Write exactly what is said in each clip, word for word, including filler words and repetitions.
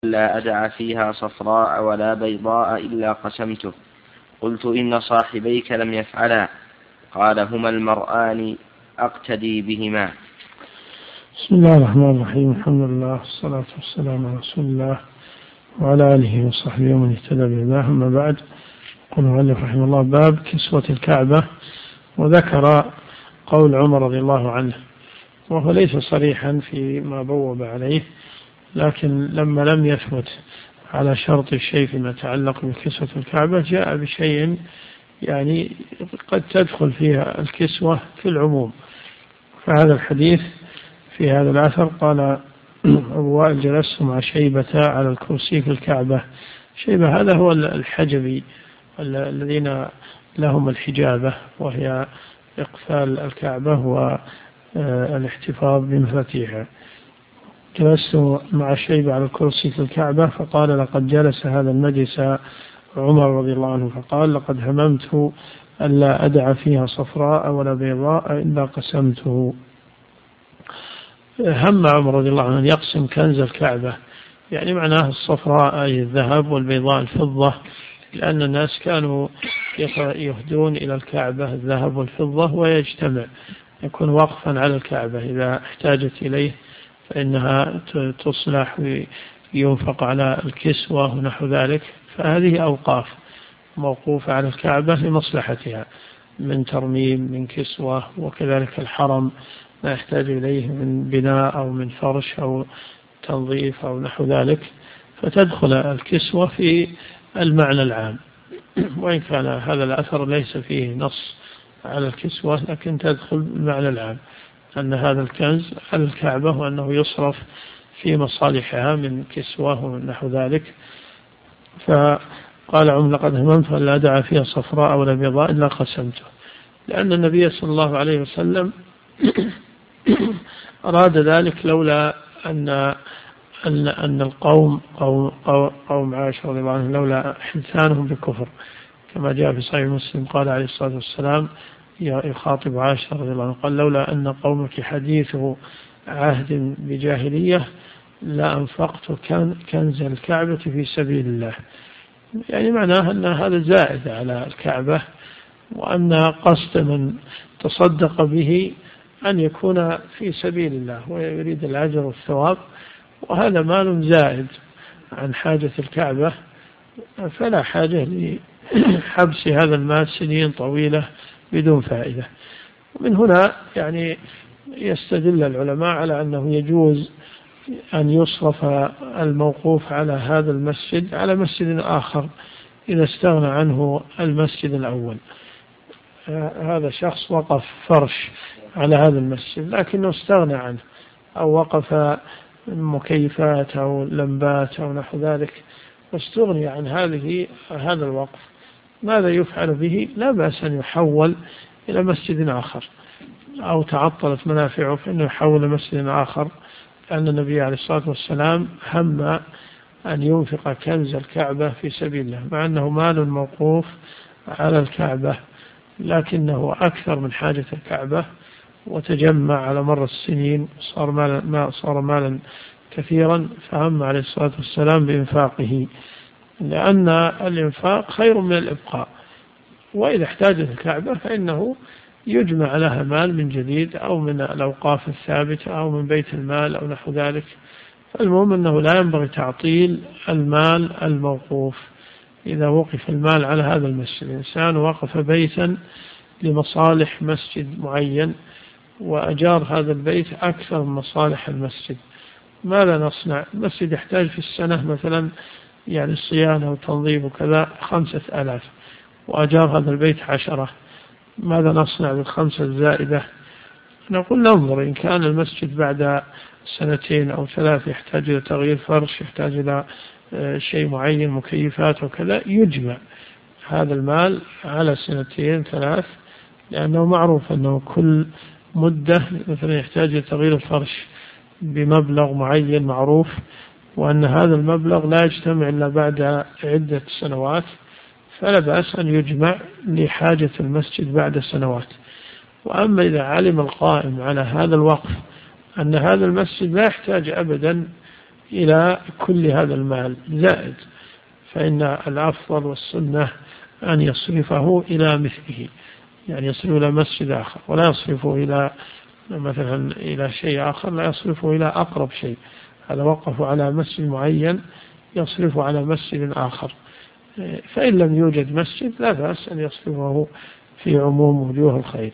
لا أدع فيها صفراء ولا بيضاء إلا قسمته. قلت إن صاحبيك لم يفعلا. قال هما المرآن أقتدي بهما. بسم الله الرحمن الرحيم. الحمد لله والصلاة والسلام على رسول الله وعلى آله وصحبه ومن اهتدى بهداه. أما بعد، قال المؤلف رحمه الله: باب كسوة الكعبة. وذكر قول عمر رضي الله عنه، وهو ليس صريحا فيما بوب عليه، لكن لما لم يثبت على شرط الشيء فيما يتعلق بكسوة الكعبة جاء بشيء يعني قد تدخل فيها الكسوة في العموم. فهذا الحديث في هذا الأثر قال أبو وائل: جلست مع شيبة على الكرسي في الكعبة. شيبة هذا هو الحجبي الذين لهم الحجابة، وهي إقفال الكعبة والاحتفاظ بمفاتيحها. جلست مع شيبة على الكرسي في الكعبة فقال: لقد جلس هذا المجلس عمر رضي الله عنه، فقال: لقد هممت ألا أدع فيها صفراء ولا بيضاء إلا قسمته. هم عمر رضي الله عنه أن يقسم كنز الكعبة، يعني معناه الصفراء أي الذهب والبيضاء الفضة، لأن الناس كانوا يهدون إلى الكعبة الذهب والفضة ويجتمع، يكون وقفا على الكعبة، إذا احتاجت إليه فإنها تصلح وينفق على الكسوة ونحو ذلك. فهذه أوقاف موقوفة على الكعبة لمصلحتها من ترميم من كسوة، وكذلك الحرم ما يحتاج إليه من بناء أو من فرش أو تنظيف أو نحو ذلك، فتدخل الكسوة في المعنى العام. وإن كان هذا الأثر ليس فيه نص على الكسوة، لكن تدخل المعنى العام أن هذا الكنز على الكعبة وأنه يصرف في مصالحها من كسوة ونحو ذلك. فقال عمر: لقد هممت أن لا أدع فيها صفراء ولا بيضاء إلا قسمته، لأن النبي صلى الله عليه وسلم أراد ذلك لولا أن أن أن القوم قوم, قوم عائشة رضي الله عنهم لولا حدثانهم بكفر، كما جاء في صحيح مسلم قال عليه الصلاة والسلام يخاطب عائشة رضي الله عنها قال: لولا أن قومك حديث عهد بجاهلية لا أنفقت كنز الكعبة في سبيل الله. يعني معناه أن هذا زائد على الكعبة، وأن قصد من تصدق به أن يكون في سبيل الله ويريد الأجر والثواب، وهذا مال زائد عن حاجة الكعبة، فلا حاجة لحبس هذا المال سنين طويلة بدون فائدة. ومن هنا يعني يستدل العلماء على أنه يجوز أن يصرف الموقوف على هذا المسجد على مسجد آخر إذا استغنى عنه المسجد الأول. هذا شخص وقف فرش على هذا المسجد لكنه استغنى عنه، أو وقف مكيفات أو لمبات أو نحو ذلك واستغني عن هذه هذا الوقف، ماذا يفعل به؟ لا بأس أن يحول إلى مسجد آخر، أو تعطلت منافعه فإنه يحول مسجد آخر، لأن النبي عليه الصلاة والسلام هم أن ينفق كنز الكعبة في سبيل الله، مع أنه مال موقوف على الكعبة لكنه أكثر من حاجة الكعبة، وتجمع على مر السنين صار مالا, صار مالا كثيرا، فهم عليه الصلاة والسلام بإنفاقه، لأن الإنفاق خير من الإبقاء. وإذا احتاجت الكعبة فإنه يجمع لها مال من جديد، أو من الأوقاف الثابتة أو من بيت المال أو نحو ذلك. فالمهم أنه لا ينبغي تعطيل المال الموقوف. إذا وقف المال على هذا المسجد، الإنسان وقف بيتا لمصالح مسجد معين وأجار هذا البيت أكثر من مصالح المسجد، ماذا نصنع؟ المسجد يحتاج في السنة مثلا يعني الصيانة وتنظيف وكذا خمسة آلاف، وأجار هذا البيت عشرة، ماذا نصنع بالخمسة الزائدة؟ نقول ننظر، إن كان المسجد بعد سنتين أو ثلاث يحتاج إلى تغيير فرش، يحتاج إلى شيء معين مكيفات وكذا، يجمع هذا المال على سنتين ثلاث، لأنه معروف أنه كل مدة مثلا يحتاج إلى تغيير الفرش بمبلغ معين معروف، وأن هذا المبلغ لا يجتمع إلا بعد عدة سنوات، فلا بأس أن يجمع لحاجة المسجد بعد سنوات. وأما إذا علم القائم على هذا الوقف أن هذا المسجد لا يحتاج أبدا إلى كل هذا المال زائد، فإن الأفضل والسنة أن يصرفه إلى مثله، يعني يصرف إلى مسجد آخر، ولا يصرفه إلى مثلا إلى شيء آخر، لا يصرفه إلى أقرب شيء، هذا وقف على مسجد معين يصرف على مسجد آخر. فإن لم يوجد مسجد لا بأس أن يصرفه في عموم وجوه الخير.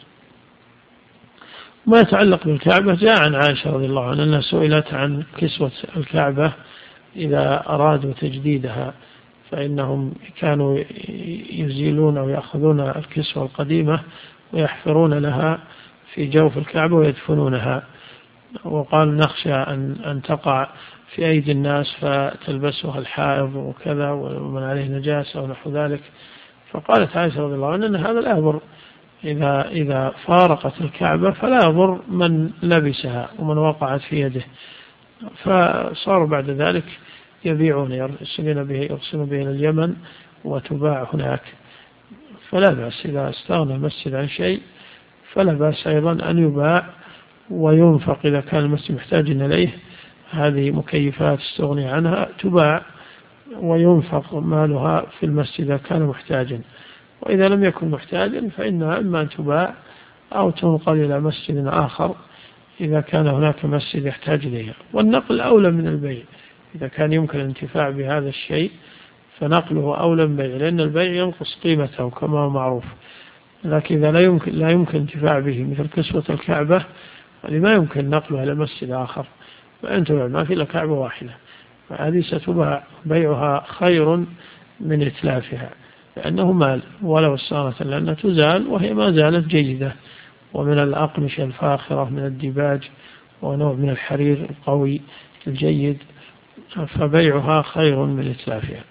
ما يتعلق بالكعبة جاء عن عائشة رضي الله عنها أنها سئلت عن كسوة الكعبة إذا أرادوا تجديدها، فإنهم كانوا يزيلون أو يأخذون الكسوة القديمة ويحفرون لها في جوف الكعبة ويدفنونها، وقال نخشى أن, أن تقع في أيدي الناس فتلبسها الحائض وكذا ومن عليه نجاسة ونحو ذلك. فقالت عائشة رضي الله عنها أن هذا لا يضر، إذا, إذا فارقت الكعبة فلا يضر من لبسها ومن وقعت في يده. فصاروا بعد ذلك يبيعون يرسلون به يرسلون به إلى اليمن وتباع هناك، فلا بأس إذا استغنى المسجد عن شيء فلا بأس أيضا أن يباع وينفق إذا كان المسجد محتاج إليه. هذه مكيفات استغني عنها تباع وينفق مالها في المسجد إذا كان محتاجا، وإذا لم يكن محتاجا فإنها إما أن تباع أو تنقل إلى مسجد آخر إذا كان هناك مسجد يحتاج إليها. والنقل أولى من البيع، إذا كان يمكن الانتفاع بهذا الشيء فنقله أولى من البيع، لأن البيع ينقص قيمته كما هو معروف. لكن إذا لا يمكن لا يمكن انتفاع به مثل كسوة الكعبة هذه ما يمكن نقلها إلى مسجد آخر، فأنت ما في إلا كعبة واحدة، فهذه ستباع بيعها خير من إتلافها، لأنه مال ولو صارت لأنها تزال وهي ما زالت جيدة، ومن الأقمشة الفاخرة من الديباج ونوع من الحرير القوي الجيد، فبيعها خير من إتلافها.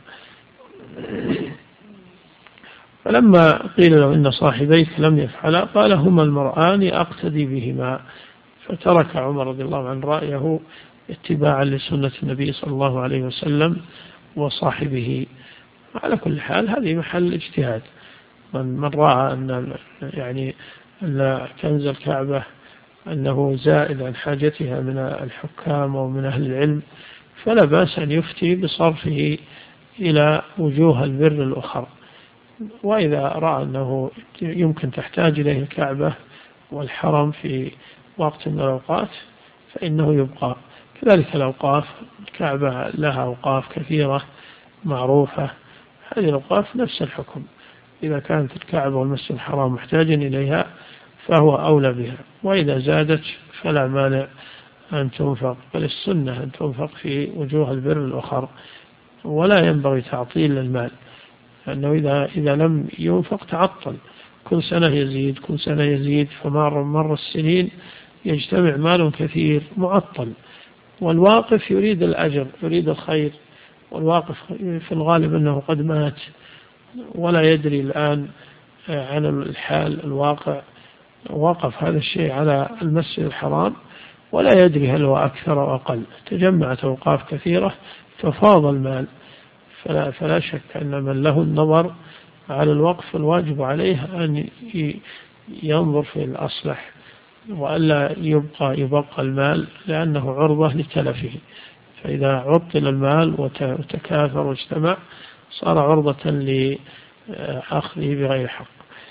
فلما قيل له إن صاحبيك لم يفعلا قال هما المرآن أقتدي بهما، فترك عمر رضي الله عنه رأيه اتباعا لسنة النبي صلى الله عليه وسلم وصاحبه. على كل حال هذه محل اجتهاد، من, من رأى أن يعني أن كنز الكعبة أنه زائد عن حاجتها من الحكام ومن أهل العلم فلا بأس أن يفتي بصرفه إلى وجوه البر الأخرى. وإذا رأى أنه يمكن تحتاج إليه الكعبة والحرم في وقت من الأوقات فإنه يبقى. كذلك الأوقاف، الكعبة لها أوقاف كثيرة معروفة، هذه الأوقاف نفس الحكم، إذا كانت الكعبة والمسجد الحرام محتاجا إليها فهو أولى بها، وإذا زادت فلا مانع أن تنفق، بل السنة أن تنفق في وجوه البر الأخرى، ولا ينبغي تعطيل المال، لأنه إذا, إذا لم ينفق تعطل، كل سنة يزيد كل سنة يزيد، فمر مر السنين يجتمع مال كثير معطل. والواقف يريد الأجر يريد الخير، والواقف في الغالب أنه قد مات ولا يدري الآن عن الحال الواقع، وقف هذا الشيء على المسجد الحرام ولا يدري هل هو أكثر أو أقل، تجمعت أوقاف كثيرة ففاض المال. فلا, فلا شك أن من له النظر على الوقف الواجب عليه أن ينظر في الأصلح وألا يبقى يبقى المال لأنه عرضة لتلفه، فإذا عطل المال وتكاثر واجتمع صار عرضة لأخذه بغير حق.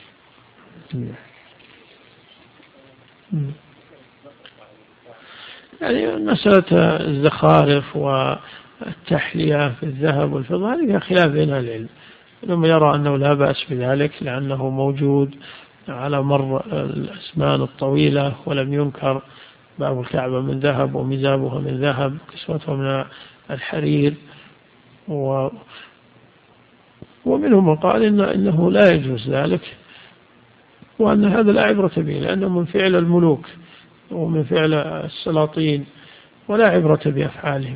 يعني مسألة الزخارف والتحلية في الذهب والفضة هذه خلاف بين العلم، لما يرى أنه لا بأس بذلك لأنه موجود على مر الأزمان الطويلة ولم ينكر، باب الكعبة من ذهب ومزابها من ذهب كسوتها من الحرير، و ومنهم من قال إن إنه لا يجوز ذلك، وأن هذا لا عبرة به لأنه من فعل الملوك ومن فعل السلاطين ولا عبرة بأفعالهم.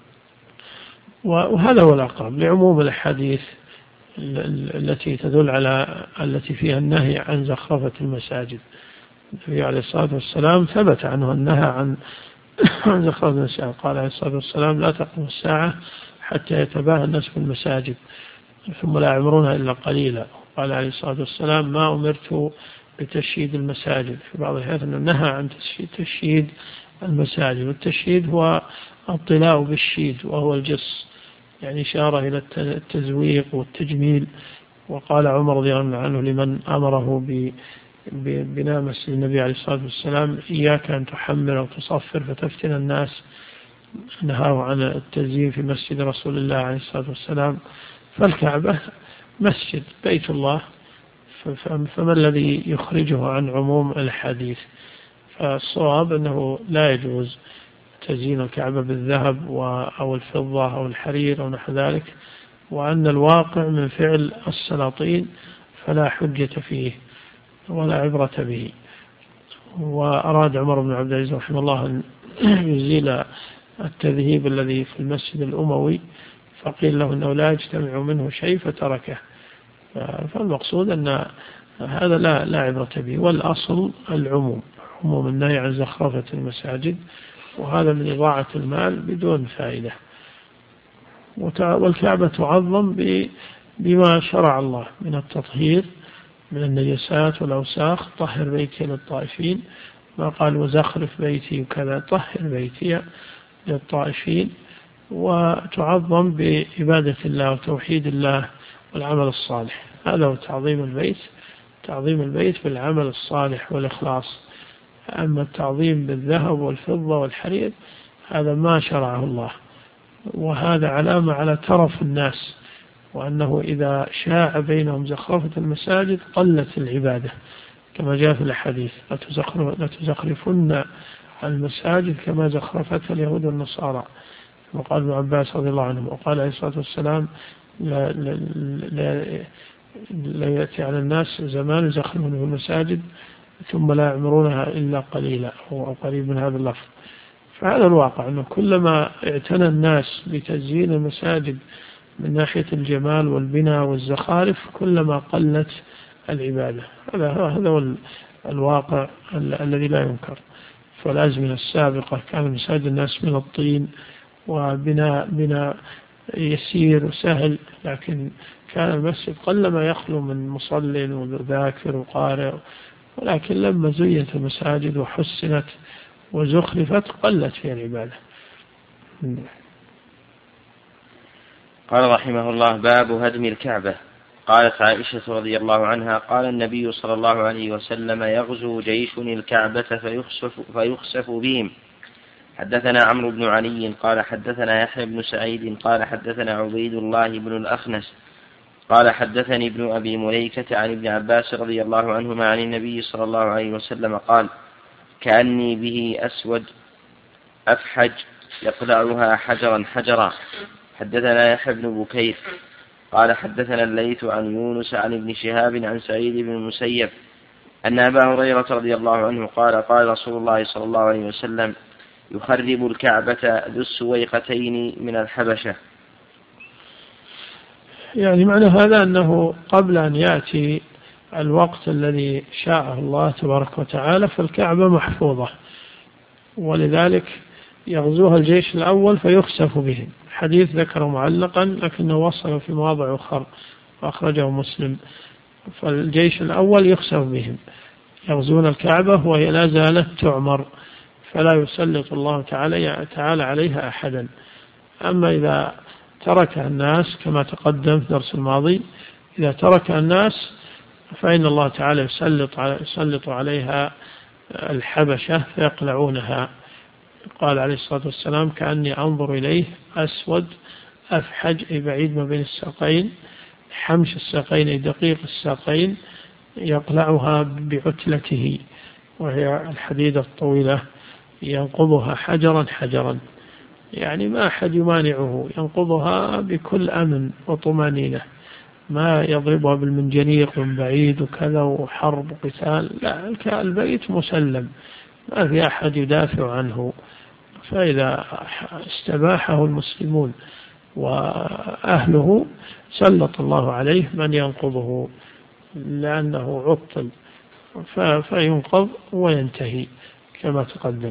وهذا هو الأقرب لعموم الأحاديث التي تدل على التي فيها النهي عن زخرفة المساجد. النبي عليه الصلاة والسلام ثبت عنه النهى عن عن زخرفة المساجد، قال عليه الصلاة والسلام لا تقوم الساعة حتى يتباهى الناس في المساجد ثم لا يعمرونها إلا قليلا. قال عليه الصلاة والسلام ما أمرت بتشييد المساجد، في بعض الحيث أنه نهى عن تشييد المساجد، والتشييد هو الطلاء بالشيد وهو الجص، يعني إشارة إلى التزويق والتجميل. وقال عمر رضي الله عنه لمن أمره ببناء مسجد النبي عليه الصلاة والسلام: إياك أن تحمر أو تصفر فتفتن الناس. نهاه عن التزيين في مسجد رسول الله عليه الصلاة والسلام. فالكعبة مسجد بيت الله، فما الذي يخرجه عن عموم الحديث؟ فالصواب أنه لا يجوز تزيين الكعبة بالذهب أو الفضة أو الحرير أو نحو ذلك، وأن الواقع من فعل السلاطين فلا حجة فيه ولا عبرة به. وأراد عمر بن عبد العزيز رحمه الله أن يزيل التذهيب الذي في المسجد الأموي، فقيل له أنه لا يجتمع منه شيء فتركه. فالمقصود أن هذا لا لا عبرة به، والأصل العموم، عموم النهي عن زخرفة المساجد، وهذا من إضاعة المال بدون فائدة. والكعبة تعظم بما شرع الله من التطهير من النجاسات والأوساخ. طهر بيتي للطائفين، ما قال وزخرف بيتي وكذا، طهر بيتي للطائفين. وتعظم بعبادة الله وتوحيد الله والعمل الصالح، هذا هو تعظيم البيت، تعظيم البيت بالعمل الصالح والإخلاص. أما التعظيم بالذهب والفضة والحرير هذا ما شرعه الله، وهذا علامة على ترف الناس، وأنه إذا شاع بينهم زخرفة المساجد قلت العبادة، كما جاء في الحديث: لتزخرفن المساجد كما زخرفتها اليهود والنصارى. وقال ابن عباس رضي الله عنه، وقال عليه الصلاة والسلام: لا, لا, لا, لا يأتي على الناس زمان يزخرفون في المساجد ثم لا يعمرونها إلا قليلا، أو قريب من هذا اللفظ. فهذا الواقع، أنه كلما اعتنى الناس بتزيين المساجد من ناحية الجمال والبناء والزخارف كلما قلت العبادة. هذا هذا هو الواقع الذي لا ينكر. فالأزمنة السابقة كان مساجد الناس من الطين وبناء بناء يسير وسهل، لكن كان المسجد قلما يخلو من مصل وذاكر وقارئ. ولكن لما زينت المساجد وحسنت وزخرفت قلت فيها العبادة. قال رحمه الله: باب هدم الكعبة. قالت عائشة رضي الله عنها: قال النبي صلى الله عليه وسلم: يغزو جيش الكعبة فيخسف, فيخسف بهم. حدثنا عمرو بن علي قال حدثنا يحيى بن سعيد قال حدثنا عبيد الله بن الأخنس قال حدثني ابن أبي مليكة عن ابن عباس رضي الله عنهما عن النبي صلى الله عليه وسلم قال: كأني به أسود أفحج يقلعها حجرا حجرا. حدثنا يحيى بن بكير قال حدثنا الليث عن يونس عن ابن شهاب عن سعيد بن المسيب أن أبا هريرة رضي الله عنه قال: قال رسول الله صلى الله عليه وسلم: يخرب الكعبة ذو السويقتين من الحبشة. يعني معنى هذا أنه قبل أن يأتي الوقت الذي شاءه الله تبارك وتعالى فالكعبة محفوظة، ولذلك يغزوها الجيش الأول فيخسف بهم. حديث ذكر معلقا لكنه وصل في مواضع أخرى وأخرجه مسلم. فالجيش الأول يخسف بهم، يغزون الكعبة وهي لا زالت تعمر، فلا يسلط الله تعالى, تعالى عليها أحدا. أما إذا ترك الناس كما تقدم في درس الماضي، إذا ترك الناس فإن الله تعالى يسلط, يسلط عليها الحبشة فيقلعونها. قال عليه الصلاة والسلام: كأني أنظر إليه أسود أفحج، أي بعيد ما بين الساقين، حمش الساقين أي دقيق الساقين، يقلعها بعتلته وهي الحديدة الطويلة، ينقضها حجرا حجرا، يعني ما أحد يمانعه، ينقضها بكل أمن وطمانينة، ما يضربها بالمنجنيق من بعيد وكذا وحرب وقتال، لا، البيت مسلم ما في أحد يدافع عنه. فإذا استباحه المسلمون وأهله سلط الله عليه من ينقضه لأنه عطل، فينقض وينتهي كما تقدم.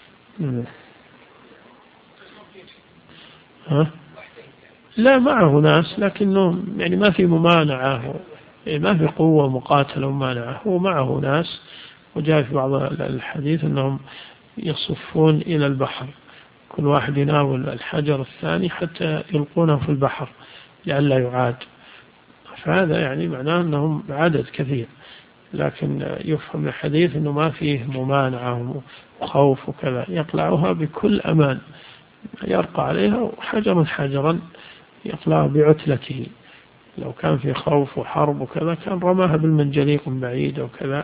ها؟ لا، معه ناس لكنه يعني ما في ممانعة، ما في قوة مقاتلة ومانعة، هو معه ناس. وجاء في بعض الحديث أنهم يصفون إلى البحر كل واحد يناول الحجر الثاني حتى يلقونه في البحر لئلا يعاد. فهذا يعني معناه أنهم عدد كثير، لكن يفهم الحديث أنه ما فيه ممانعة وخوف وكذا، يقلعها بكل أمان، يرقى عليها حجرا حجرا يقلعها بعتلته. لو كان في خوف وحرب وكذا كان رماها بالمنجليق من بعيد وكذا.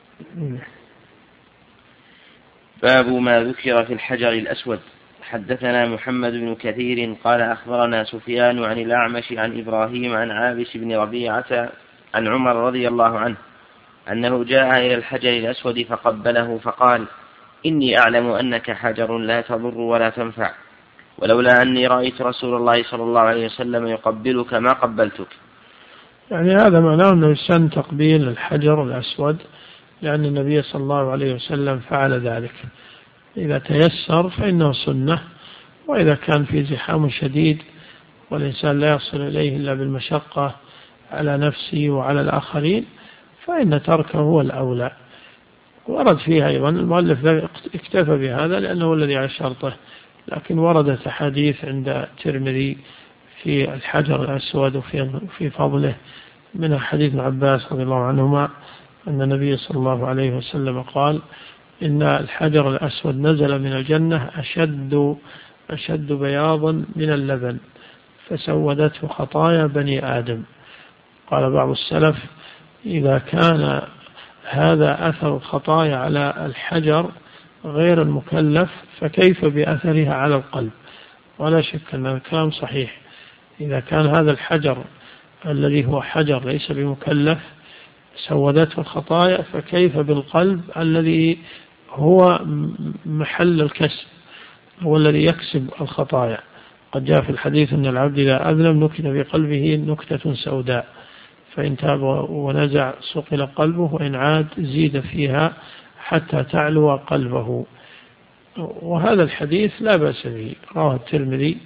باب ما ذكر في الحجر الأسود. حدثنا محمد بن كثير قال أخبرنا سفيان عن الأعمش عن إبراهيم عن عابس بن ربيعة عن عمر رضي الله عنه أنه جاء إلى الحجر الأسود فقبله فقال: إني أعلم أنك حجر لا تضر ولا تنفع، ولولا أني رأيت رسول الله صلى الله عليه وسلم يقبلك ما قبلتك. يعني هذا معناه أنه يسن تقبيل الحجر الأسود، لأن النبي صلى الله عليه وسلم فعل ذلك. إذا تيسر فإنه سنة، وإذا كان في زحام شديد والإنسان لا يصل إليه إلا بالمشقة على نفسه وعلى الآخرين فإن تركه هو الأولى. ورد فيها أيضا، المؤلف اكتفى بهذا لأنه الذي على شرطه، لكن وردت أحاديث عند الترمذي في الحجر الأسود وفي فضله، من حديث ابن عباس رضي الله عنهما أن النبي صلى الله عليه وسلم قال: إن الحجر الأسود نزل من الجنة أشد أشد بياضا من اللبن فسودته خطايا بني آدم. قال بعض السلف: إذا كان هذا أثر الخطايا على الحجر غير المكلف فكيف بأثرها على القلب؟ ولا شك أن الكلام صحيح. إذا كان هذا الحجر الذي هو حجر ليس بمكلف سودته الخطايا، فكيف بالقلب الذي هو محل الكسب، هو الذي يكسب الخطايا. قد جاء في الحديث أن العبد إذا أذنب نكت في قلبه نكتة سوداء، فإن تاب ونزع صقل قلبه، وإن عاد زيد فيها حتى تعلو قلبه. وهذا الحديث لا بأس به، رواه الترمذي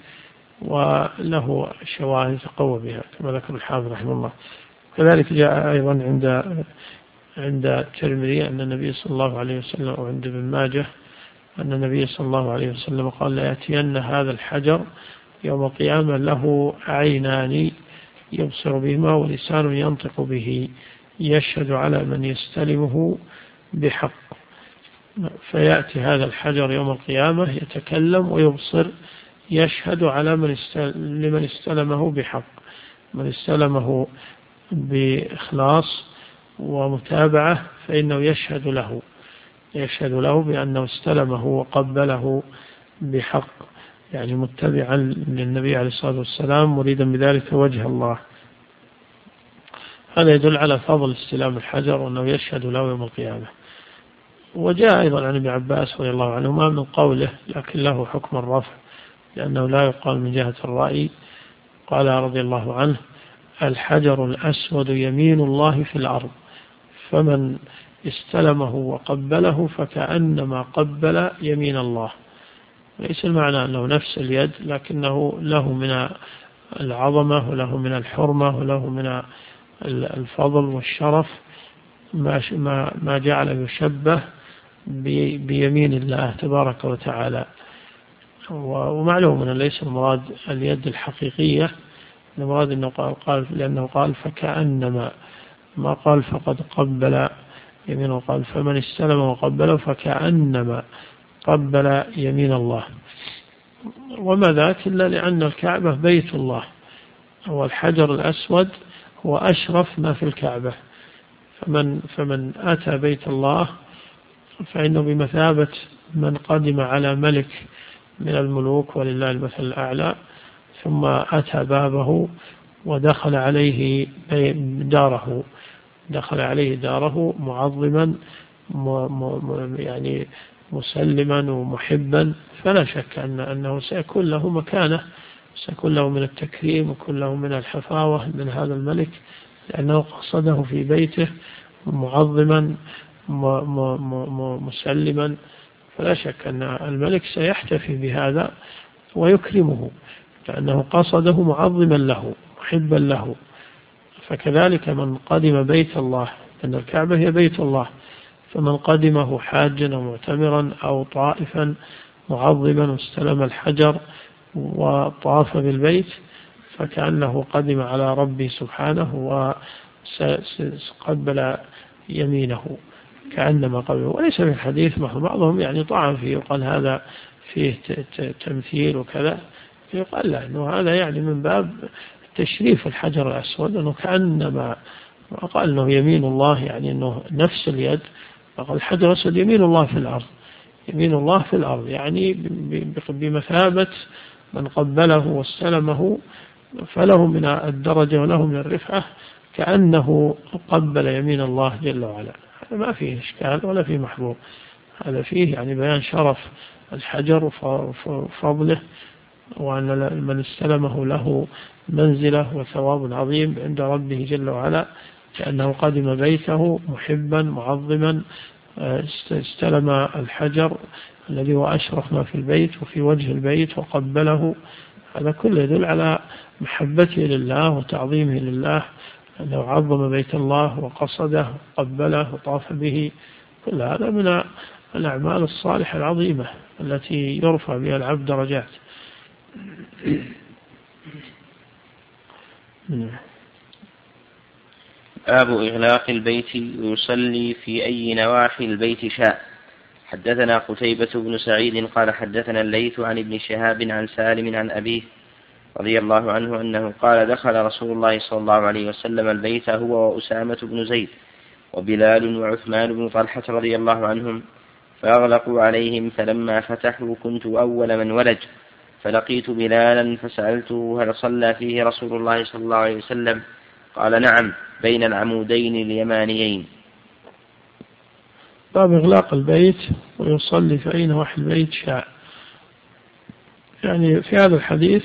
وله شواهد تقوى بها كما ذكر الحافظ رحمه الله. كذلك جاء أيضا عند عند الترمذي أن النبي صلى الله عليه وسلم، أو عند ابن ماجه أن النبي صلى الله عليه وسلم قال: لا يأتين هذا الحجر يوم القيامة له عينان يبصر بهما ولسان ينطق به يشهد على من يستلمه بحق. فيأتي هذا الحجر يوم القيامة يتكلم ويبصر، يشهد على من لمن استلمه بحق، من استلمه بإخلاص ومتابعة فإنه يشهد له يشهد له بأنه استلمه وقبله بحق، يعني متبعا للنبي عليه الصلاة والسلام مريدا بذلك وجه الله. هذا يدل على فضل استلام الحجر وأنه يشهد له يوم القيامة. وجاء أيضا عن ابن عباس رضي الله عنهما من قوله، لكن له حكم الرفع لأنه لا يقال من جهة الرأي. قال رضي الله عنه: الحجر الأسود يمين الله في الأرض، فمن استلمه وقبله فكأنما قبل يمين الله. ليس المعنى أنه نفس اليد، لكنه له من العظمة وله من الحرمة وله من الفضل والشرف ما ما جعل يشبه بيمين الله تبارك وتعالى. ومعلوم أن ليس المراد اليد الحقيقية، المراد أنه قال, قال لأنه قال فكأنما، ما قال فقد قبل يمينه، قال فمن استلم وقبله فكأنما قبل يمين الله. وما ذاك إلا لأن الكعبة بيت الله، والحجر الأسود هو أشرف ما في الكعبة، فمن, فمن أتى بيت الله فإنه بمثابة من قدم على ملك من الملوك ولله المثل الأعلى، ثم أتى بابه ودخل عليه داره دخل عليه داره معظما يعني مسلما ومحبا، فلا شك أن أنه سيكون له مكانة، سيكون له من التكريم وكل له من الحفاوة من هذا الملك، لأنه قصده في بيته معظما مسلما. فلا شك أن الملك سيحتفي بهذا ويكرمه، لأنه قصده معظما له محبا له. فكذلك من قدم بيت الله، أن الكعبة هي بيت الله، فمن قدمه حاجا أو معتمرا أو طائفا معظما واستلم الحجر وطاف بالبيت فكأنه قدم على ربي سبحانه وقبل يمينه كأنما قبله. وليس في الحديث بعضهم يعني طعن فيه وقال هذا فيه تمثيل وكذا، يقال لا أنه هذا يعني من باب تشريف الحجر الأسود أنه كأنما قال أنه يمين الله، يعني أنه نفس اليد. فقال الحجر الأسود يمين الله في الأرض، يمين الله في الأرض يعني بمثابة من قبله واستلمه، فله من الدرجة وله من الرفعة كأنه قبل يمين الله جل وعلا. هذا ما فيه إشكال ولا فيه محظور، هذا فيه يعني بيان شرف الحجر وفضله، وأن من استلمه له منزلة وثواب عظيم عند ربه جل وعلا، كأنه قدم بيته محبا معظما استلم الحجر الذي هو أشرف ما في البيت وفي وجه البيت وقبله. هذا كله يدل على محبته لله وتعظيمه لله، أنه عظم بيت الله وقصده وقبله وطاف به. كل هذا من الأعمال الصالحة العظيمة التي يرفع بها العبد درجات. باب إغلاق البيت ويصلي في أي نواحي البيت شاء. حدثنا قتيبة بن سعيد قال حدثنا الليث عن ابن شهاب عن سالم عن أبيه رضي الله عنه أنه قال دخل رسول الله صلى الله عليه وسلم البيت هو وأسامة بن زيد وبلال وعثمان بن طلحة رضي الله عنهم فأغلقوا عليهم، فلما فتحوا كنت أول من ولج، فلقيت بلالا فسألته هل صلى فيه رسول الله صلى الله عليه وسلم؟ قال نعم، بين العمودين اليمانيين. باب إغلاق البيت ويصلي في أي نواحي البيت شاء. يعني في هذا الحديث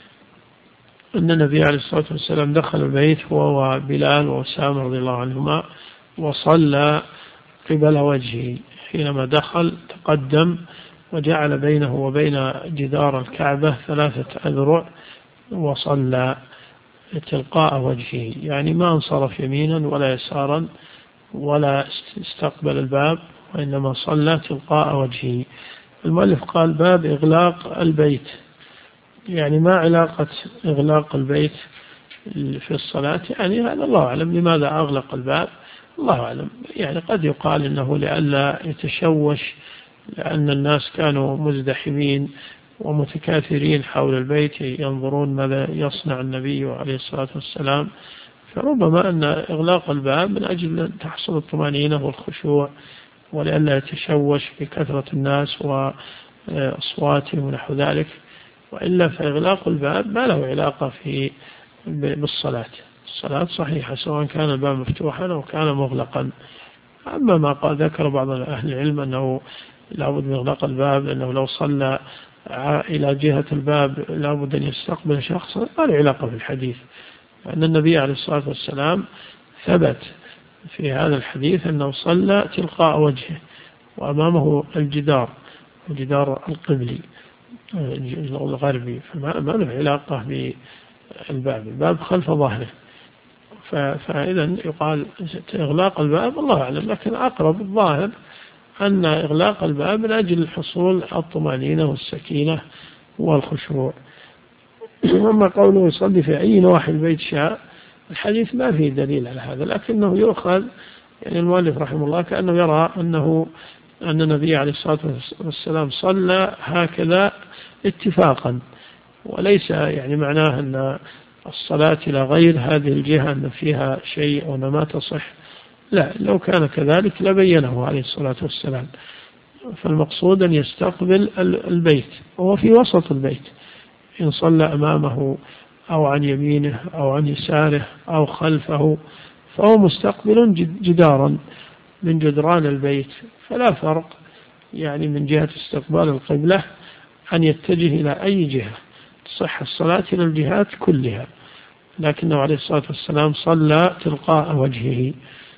أن النبي عليه الصلاة والسلام دخل البيت هو وبلال وأسامة رضي الله عنهما وصلى قبل وجهه. حينما دخل تقدم وجعل بينه وبين جدار الكعبة ثلاثة أذرع وصلى تلقاء وجهه، يعني ما انصرف يمينا ولا يسارا ولا استقبل الباب، وإنما صلى تلقاء وجهه. المؤلف قال باب إغلاق البيت، يعني ما علاقة إغلاق البيت في الصلاة؟ يعني هذا الله أعلم لماذا أغلق الباب، الله أعلم. يعني قد يقال إنه لئلا يتشوش، لأن الناس كانوا مزدحمين ومتكاثرين حول البيت ينظرون ماذا يصنع النبي عليه الصلاة والسلام، فربما أن إغلاق الباب من أجل أن تحصل الطمأنينة والخشوع ولئلا يتشوش بكثرة الناس وأصواتهم ونحو ذلك. وإلا فإغلاق الباب ما له علاقة في بالصلاة، الصلاة صحيحة سواء كان الباب مفتوحا أو كان مغلقا. أما ما قال ذكر بعض أهل العلم أنه لابد من إغلاق الباب لأنه لو صلى إلى جهة الباب لابد أن يستقبل شخصا، ما له علاقة في الحديث، لأن النبي عليه الصلاة والسلام ثبت في هذا الحديث أنه صلى تلقاء وجهه وأمامه الجدار الجدار القبلي الغربي، فما له علاقة بالباب، الباب خلف ظهره. فإذا يقال إغلاق الباب الله أعلم، لكن أقرب الظاهر أن إغلاق الباب من أجل حصول الطمأنينة والسكينة والخشوع. أما قوله يصلي في أي نواحي البيت شاء، الحديث ما فيه دليل على هذا، لكنه يؤخذ يعني المؤلف رحمه الله كأنه يرى أنه أن النبي عليه الصلاة والسلام صلى هكذا اتفاقا، وليس يعني معناه أن الصلاة إلى غير هذه الجهة أن فيها شيء وأن ما تصح، لا، لو كان كذلك لبينه عليه الصلاة والسلام. فالمقصود أن يستقبل البيت وهو في وسط البيت، إن صلى أمامه أو عن يمينه أو عن يساره أو خلفه فهو مستقبل جدارا من جدران البيت، فلا فرق يعني من جهة استقبال القبلة أن يتجه إلى أي جهة، تصح الصلاة إلى الجهات كلها، لكنه عليه الصلاة والسلام صلى تلقاء وجهه.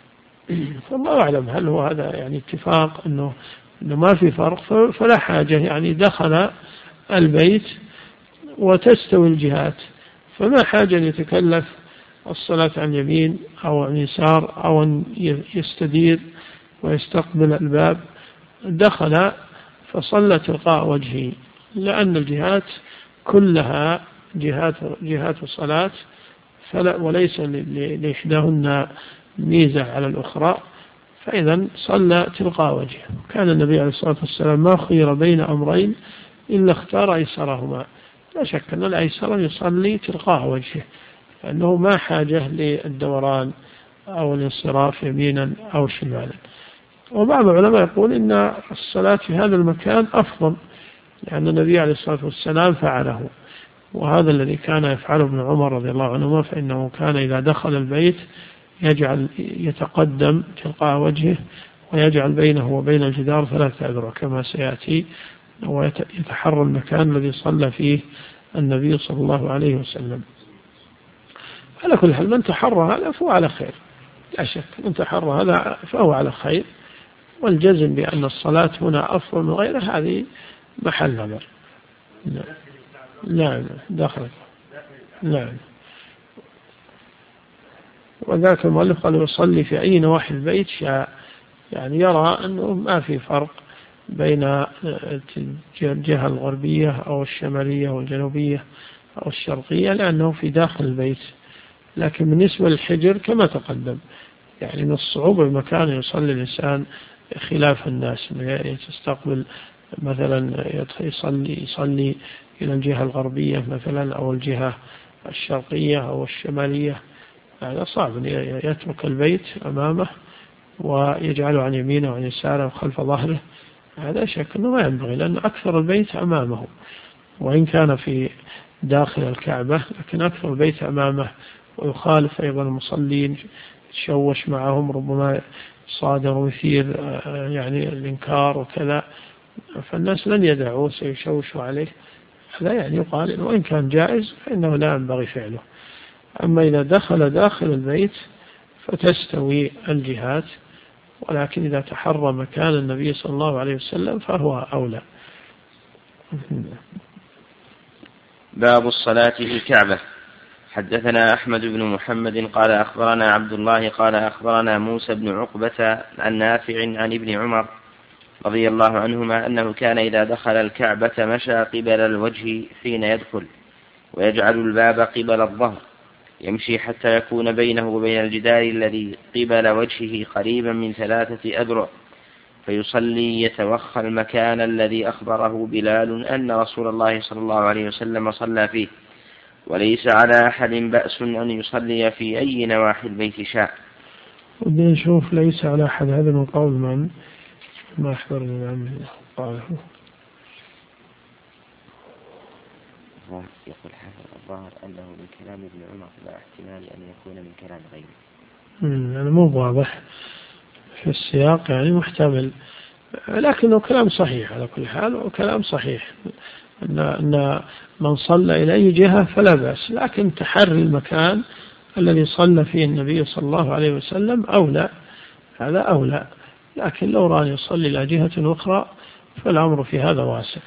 فالله أعلم هل هو هذا يعني اتفاق أنه, إنه ما في فرق، فلا حاجة، يعني دخل البيت وتستوي الجهات، فما حاجة أن يتكلف الصلاة عن يمين أو عن يسار أو أن يستدير ويستقبل الباب. دخل فصلى تلقاء وجهه، لأن الجهات كلها جهات جهات الصلاة فلا وليس لإحداهن ميزة على الأخرى، فإذا صلى تلقاء وجهه. كان النبي عليه الصلاة والسلام ما خير بين أمرين إلا اختار أيسرهما، لا شك أن الأيسر يصلي تلقاء وجهه لأنه ما حاجة للدوران أو الانصراف يمينا أو شمالا. وبعض العلماء يقول إن الصلاة في هذا المكان أفضل، لأن النبي عليه الصلاة والسلام فعله، وهذا الذي كان يفعله ابن عمر رضي الله عنهما، فإنه كان إذا دخل البيت يجعل يتقدم تلقاء وجهه ويجعل بينه وبين الجدار ثلاثة أذرع كما سيأتي، ويتحرى المكان الذي صلى فيه النبي صلى الله عليه وسلم. على كل حال من تحرى هذا فهو على خير، لا شك من تحرى هذا فهو على خير، والجزم بأن الصلاة هنا أفضل من غيرها هذه محل نظر. نعم داخل نعم. وذاك المؤلف قال يصلي في أي نواحي البيت شاء، يعني يرى أنه ما في فرق بين الجهة الغربية أو الشمالية والجنوبية أو الشرقية، لأنه في داخل البيت. لكن بالنسبة للحجر كما تقدم، يعني من الصعوبة بمكان يصلي الإنسان خلاف الناس، يستقبل مثلا يصلي يصلي إلى الجهة الغربية مثلا أو الجهة الشرقية أو الشمالية، هذا صعب. يترك البيت أمامه ويجعله عن يمينه وعن يساره وخلف ظهره، هذا شك أنه ما ينبغي، لأن أكثر البيت أمامه، وإن كان في داخل الكعبة لكن أكثر البيت أمامه، ويخالف أيضا المصلين، يتشوش معهم، ربما صادر ويثير يعني الإنكار وكذا، فالناس لن يدعوه سيشوشوا عليه. هذا يعني يقال إنه وإن كان جائز فإنه لا ينبغي فعله. أما إذا دخل داخل البيت فتستوي الجهات، ولكن إذا تحرى مكان النبي صلى الله عليه وسلم فهو أولى. باب الصلاة في الكعبة. حدثنا أحمد بن محمد قال أخبرنا عبد الله قال أخبرنا موسى بن عقبة عن نافع عن ابن عمر رضي الله عنهما أنه كان إذا دخل الكعبة مشى قبل الوجه حين يدخل، ويجعل الباب قبل الظهر، يمشي حتى يكون بينه وبين الجدار الذي قبل وجهه قريبا من ثلاثة أذرع، فيصلي يتوخى المكان الذي أخبره بلال أن رسول الله صلى الله عليه وسلم صلى فيه، وليس على أحد بأس أن يصلي في أي نواحي البيت شاء. ودي نشوف ليس على أحد، هذا من قول من ما أحضرني عن قاله. يقول حافظ الظاهر أنه من كلام ابن عمر لا احتمال أن يكون من كلام غيره. يعني مو واضح في السياق، يعني محتمل، لكنه كلام صحيح على كل حال، وكلام صحيح أن أن من صلى إلى أي جهة فلا بأس، لكن تحري المكان الذي صلى فيه النبي صلى الله عليه وسلم أولى، هذا أولى. لكن لو رأى يصلي إلى جهة أخرى فالأمر في هذا واسع.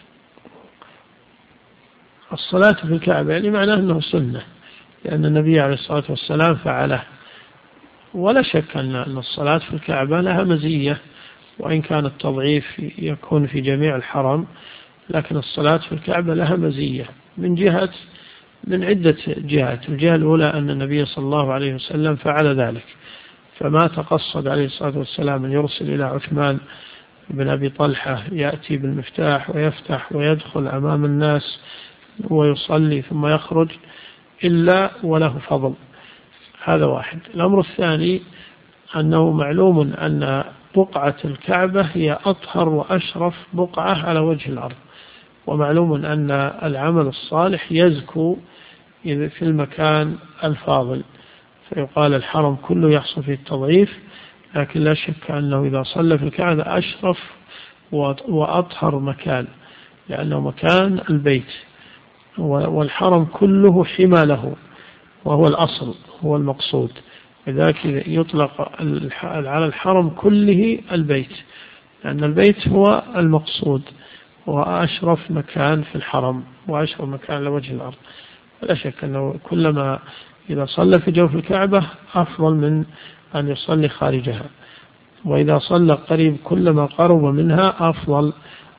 الصلاة في الكعبة يعني معناه أنه سنة، لأن النبي عليه الصلاة والسلام فعله، ولا شك أن الصلاة في الكعبة لها مزية، وإن كان التضعيف يكون في جميع الحرم، لكن الصلاة في الكعبة لها مزية من جهة من عدة جهات. الجهة الأولى أن النبي صلى الله عليه وسلم فعل ذلك، فما تقصد عليه الصلاة والسلام أن يرسل إلى عثمان بن أبي طلحة يأتي بالمفتاح ويفتح ويدخل أمام الناس ويصلي ثم يخرج إلا وله فضل. هذا واحد. الأمر الثاني أنه معلوم أن بقعة الكعبة هي أطهر وأشرف بقعة على وجه الأرض، ومعلوم أن العمل الصالح يزكو في المكان الفاضل، فيقال الحرم كله يحصل فيه التضعيف، لكن لا شك أنه إذا صلى في الكعبة أشرف وأطهر مكان، لأنه مكان البيت، والحرم كله حمى له وهو الأصل هو المقصود، لذلك يطلق على الحرم كله البيت، لأن البيت هو المقصود وأشرف مكان في الحرم وأشرف مكان على وجه الأرض. لا شك أنه كلما إذا صلى في جوف الكعبة أفضل من أن يصلي خارجها، وإذا صلى قريب كلما قرب منها أفضل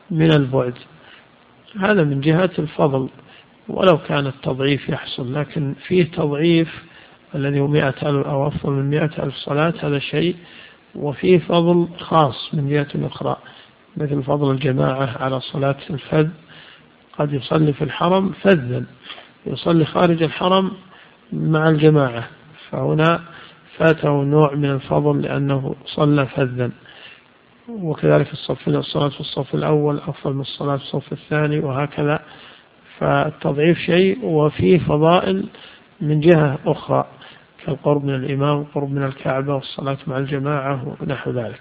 من البعد. هذا من جهة الفضل، ولو كان التضعيف يحصل، لكن فيه تضعيف الذي هو مئة ألف أو أفضل من مئة ألف صلاة، هذا شيء. وفيه فضل خاص من جهة أخرى، مثل فضل الجماعة على صلاة الفذ. قد يصلي في الحرم فذا، يصلي خارج الحرم مع الجماعة، فهنا فاته نوع من الفضل لأنه صلى فذا. وكذلك الصف الصلاة في الصف الأول أفضل من الصلاة في الصف الثاني، وهكذا. فالتضعيف شيء، وفيه فضائل من جهة أخرى كالقرب من الإمام والقرب من الكعبة والصلاة مع الجماعة ونحو ذلك.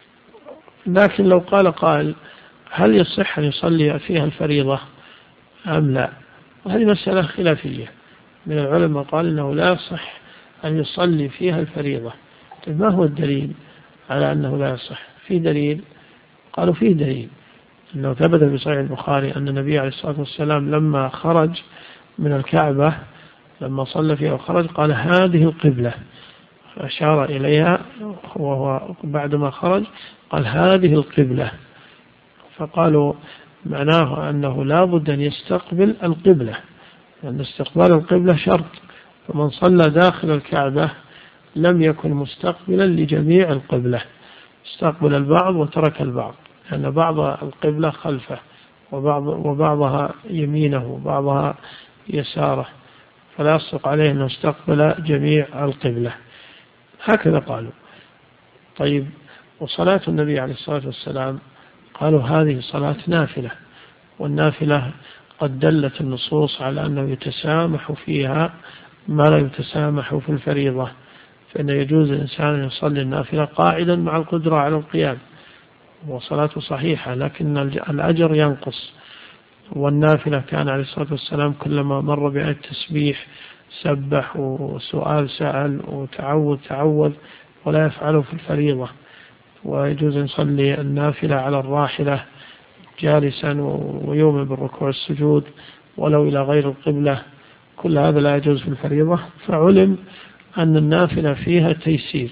لكن لو قال قائل هل يصح أن يصلي فيها الفريضة أم لا؟ وهذه مسألة خلافية من العلماء، قال إنه لا يصح أن يصلي فيها الفريضة. طيب ما هو الدليل على أنه لا يصح؟ في دليل؟ قالوا فيه دليل، أنه ثبت في صحيح البخاري أن النبي عليه الصلاة والسلام لما خرج من الكعبة، لما صلى فيها وخرج، قال هذه القبلة، أشار إليها وهو بعدما خرج قال هذه القبلة. فقالوا معناه أنه لا بد أن يستقبل القبلة، لأن استقبال القبلة شرط، فمن صلى داخل الكعبة لم يكن مستقبلا لجميع القبلة، استقبل البعض وترك البعض، لأن بعض القبلة خلفه وبعض وبعضها يمينه وبعضها يساره، فلا يصدق عليه أنه استقبل جميع القبلة. هكذا قالوا. طيب، وصلاة النبي عليه الصلاة والسلام قالوا هذه صلاة نافلة، والنافلة قد دلت النصوص على أنه يتسامح فيها ما لا يتسامح في الفريضة، فإن يجوز الإنسان أن يصلي النافلة قاعدا مع القدرة على القيام، وصلاته صحيحة، لكن الأجر ينقص. والنافلة كان عليه الصلاة والسلام كلما مر بآية التسبيح سبح، وسؤال سأل، وتعوذ تعوذ، ولا يفعله في الفريضة. ويجوز أن يصلي النافلة على الراحلة جالسا ويوم بالركوع والسجود ولو إلى غير القبلة، كل هذا لا يجوز في الفريضة. فعلم أن النافلة فيها تيسير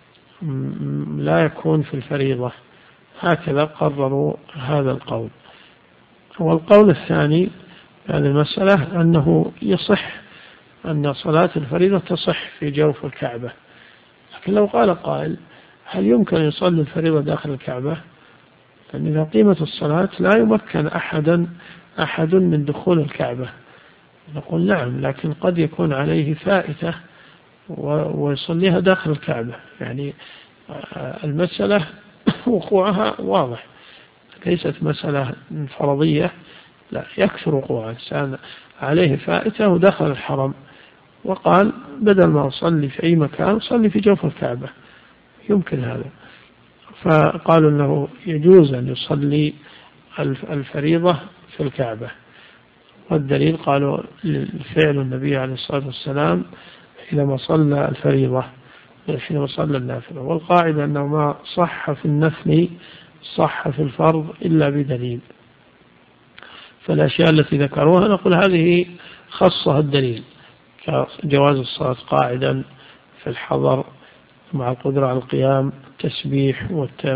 لا يكون في الفريضة. هكذا قرروا هذا القول. والقول الثاني في هذه المسألة أنه يصح أن صلاة الفريضة تصح في جوف الكعبة. لكن لو قال قائل هل يمكن أن يصلي الفريضة داخل الكعبة؟ لأن إذا قيمت الصلاة لا يمكن أحدا أحد من دخول الكعبة، نقول نعم، لكن قد يكون عليه فائتة ويصليها داخل الكعبة. يعني المسألة وقوعها واضح، ليست مسألة فرضية، لا، يكثر وقوعها. إنسان عليه فائتة ودخل الحرم وقال بدل ما أصلي في أي مكان صلي في جوف الكعبة، يمكن هذا. فقالوا أنه يجوز أن يصلي الفريضة في الكعبة. والدليل قالوا فعل النبي عليه الصلاة والسلام حينما صلى الفريضة حينما صلى النافلة. والقاعدة أنه ما صح في النفل صح في الفرض إلا بدليل. فالأشياء التي ذكروها نقول هذه خصها الدليل، كجواز الصلاة قاعدا في الحضر مع القدرة على القيام، التسبيح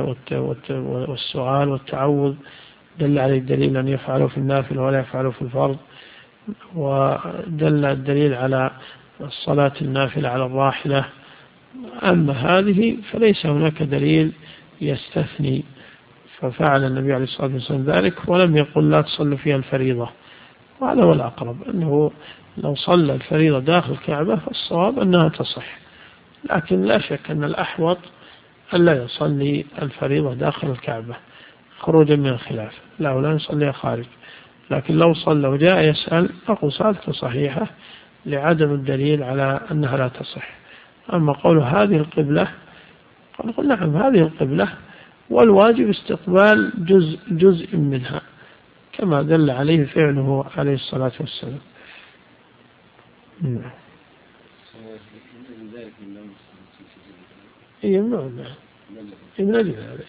والسؤال والتعوذ دل عليه الدليل أن يفعله في النافل ولا يفعله في الفرض. ودل الدليل على الصلاة النافلة على الراحلة. أما هذه فليس هناك دليل يستثني، ففعل النبي عليه الصلاة والسلام ذلك ولم يقل لا تصلوا فيها الفريضة. وهذا هو الأقرب، أنه لو صلى الفريضة داخل الكعبة فالصواب أنها تصح، لكن لا شك أن الأحوط ألا يصلي الفريضة داخل الكعبة خروجا من الخلاف، لا ولا يصليها خارج. لكن لو صلى وجاء يسأل أقول صلاته صحيحة لعدم الدليل على أنها لا تصح. أما قول هذه القبلة قال نعم هذه القبلة، والواجب استقبال جزء جزء منها كما دل عليه فعله عليه الصلاة والسلام. نعم. إيه نعم من أجل هذا.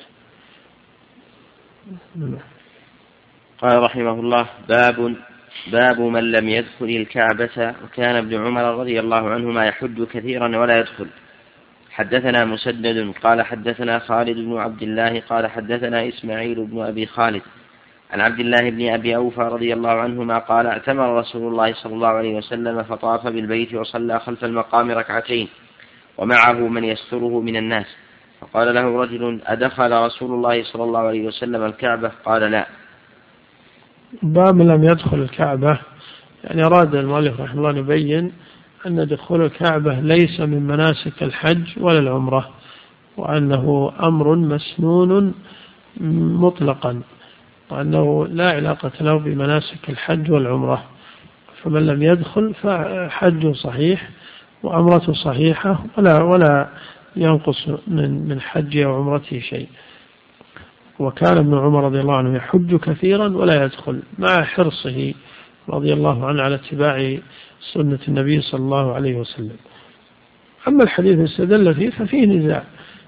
قال رحمه الله باب باب من لم يدخل الكعبة. وكان ابن عمر رضي الله عنهما يحج كثيرا ولا يدخل. حدثنا مسدد قال حدثنا خالد بن عبد الله قال حدثنا إسماعيل بن أبي خالد عن عبد الله بن أبي أوفى رضي الله عنهما قال اعتمر رسول الله صلى الله عليه وسلم فطاف بالبيت وصلى خلف المقام ركعتين ومعه من يستره من الناس، فقال له رجل أدخل رسول الله صلى الله عليه وسلم الكعبة؟ قال لا. باب لم يدخل الكعبة، يعني أراد المؤلف رحمه الله يبين أن دخول الكعبة ليس من مناسك الحج ولا العمرة، وأنه أمر مسنون مطلقا، وأنه لا علاقة له بمناسك الحج والعمرة، فمن لم يدخل فحجه صحيح وعمرته صحيحة ولا ولا ينقص من من حجه وعمرته شيء. وكان ابن عمر رضي الله عنه يحج كثيرا ولا يدخل مع حرصه رضي الله عنه على اتباع سنة النبي صلى الله عليه وسلم. أما الحديث استدل فيه ففيه نزاع،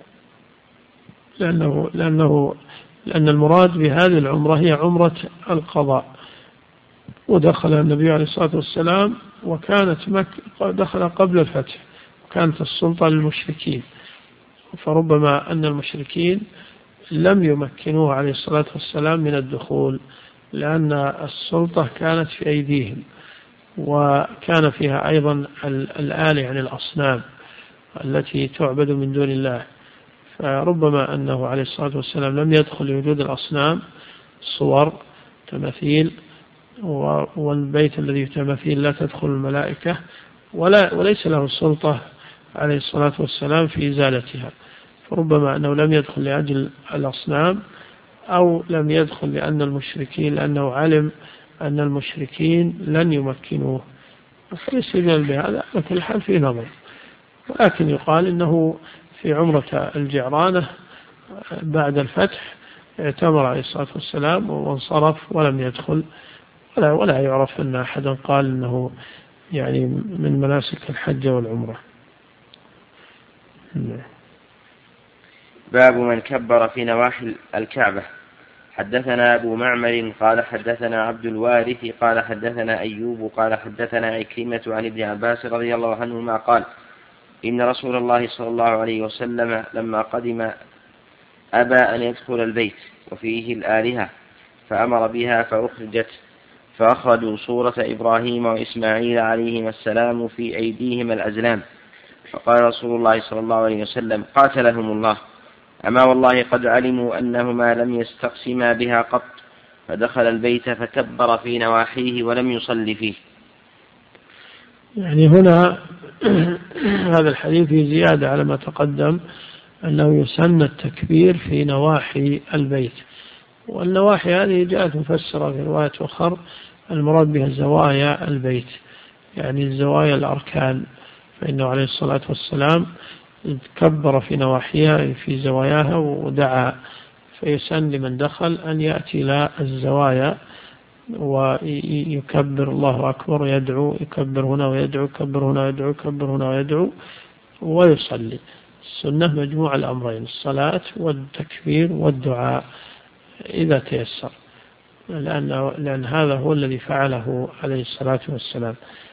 لأنه لأنه لأن المراد بهذه العمرة هي عمرة القضاء، ودخل النبي عليه الصلاة والسلام وكانت مكة دخل قبل الفتح، وكانت السلطة للمشركين، فربما أن المشركين لم يمكنوه عليه الصلاة والسلام من الدخول، لأن السلطة كانت في أيديهم، وكان فيها أيضا الآلهة يعني الأصنام التي تعبد من دون الله، فربما أنه عليه الصلاة والسلام لم يدخل لوجود الأصنام صور تماثيل، والبيت الذي تماثيل لا تدخل الملائكة، ولا وليس له السلطة عليه الصلاة والسلام في إزالتها، فربما أنه لم يدخل لأجل الأصنام، أو لم يدخل لأن المشركين لأنه علم أن المشركين لن يمكنوه، فالاستدلال بهذا على كل حال في نظر. ولكن يقال إنه في عمرة الجعرانة بعد الفتح اعتمر عليه الصلاة والسلام وانصرف ولم يدخل، ولا, ولا يعرف أن أحدا قال أنه يعني من مناسك الحج والعمرة. باب من كبر في نواحي الكعبة. حدثنا أبو معمر قال حدثنا عبد الوارث قال حدثنا أيوب قال حدثنا عكرمة عن ابن عباس رضي الله عنهما قال إن رسول الله صلى الله عليه وسلم لما قدم أبى أن يدخل البيت وفيه الآلهة، فأمر بها فأخرجت، فأخرجوا صورة إبراهيم وإسماعيل عليهما السلام في أيديهما الأزلام، فقال رسول الله صلى الله عليه وسلم قاتلهم الله، أما والله قد علموا أنهما لم يستقسما بها قط، فدخل البيت فكبر في نواحيه ولم يصلي فيه. يعني هنا هذا الحديث في زيادة على ما تقدم، أنه يسن التكبير في نواحي البيت، والنواحي هذه جاءت مفسرة في رواية أخرى المراد بها زوايا البيت، يعني الزوايا الأركان، فإنه عليه الصلاة والسلام كبر في نواحيها في زواياها ودعا، فيسن لمن دخل أن يأتي إلى الزوايا ويكبر الله أكبر، يدعو، يكبر هنا ويدعو، يكبر هنا ويدعو، يكبر هنا ويدعو ويصلي. السنة مجموع الأمرين، الصلاة والتكبير والدعاء إذا تيسر، لأن, لأن هذا هو الذي فعله عليه الصلاة والسلام.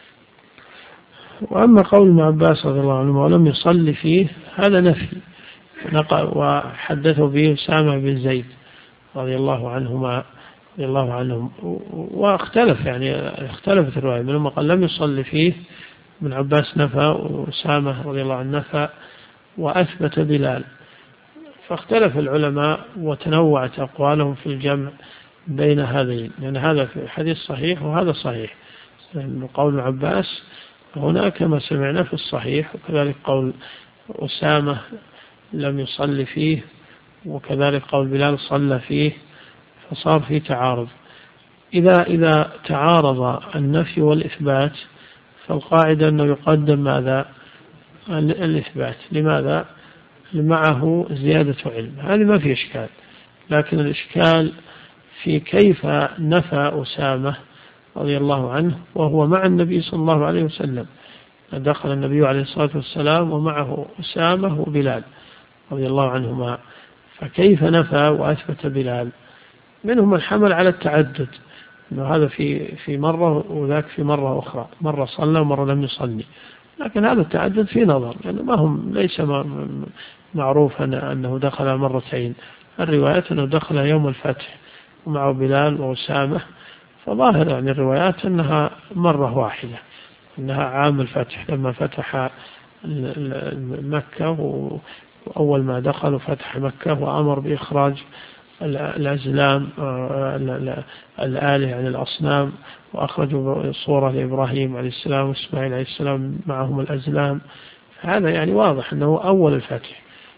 وأما قول ابن عباس رضي الله عنه ولم يصلي فيه هذا نفي، وحدثه به أسامة بن زيد رضي الله عنهما رضي الله عنهم، واختلف يعني اختلفت الرواية، منهم قال لم يصلي فيه ابن عباس نفى، وأسامة رضي الله عنه نفى، وأثبت بلال، فاختلف العلماء وتنوعت أقوالهم في الجمع بين هذين، لأن يعني هذا في حديث صحيح وهذا صحيح، يعني قول ابن عباس هنا كما سمعنا في الصحيح، وكذلك قول أسامة لم يصلي فيه، وكذلك قول بلال صلى فيه، فصار في تعارض. إذا إذا تعارض النفي والإثبات فالقاعدة أنه يقدم ماذا؟ الإثبات. لماذا؟ معه زيادة علم، هذه ما في إشكال، لكن الإشكال في كيف نفى أسامة رضي الله عنه وهو مع النبي صلى الله عليه وسلم، دخل النبي عليه الصلاة والسلام ومعه أسامة وبلال رضي الله عنهما، فكيف نفى وأثبت بلال؟ منهم الحمل على التعدد، إنه هذا في في مرة وذاك في مرة أخرى، مرة صلى ومرة لم يصلي، لكن هذا التعدد في نظر، يعني ما هم ليس معروفا أنه دخل مرتين، الروايات أنه دخل يوم الفتح ومعه بلال وأسامة، فظاهر يعني الروايات أنها مرة واحدة، أنها عام الفتح لما فتح مكة، وأول ما دخلوا فتح مكة وأمر بإخراج الأزلام الآلهة عن الأصنام، وأخرجوا صورة لإبراهيم عليه السلام وإسماعيل عليه السلام معهم الأزلام. هذا يعني واضح أنه أول الفتح.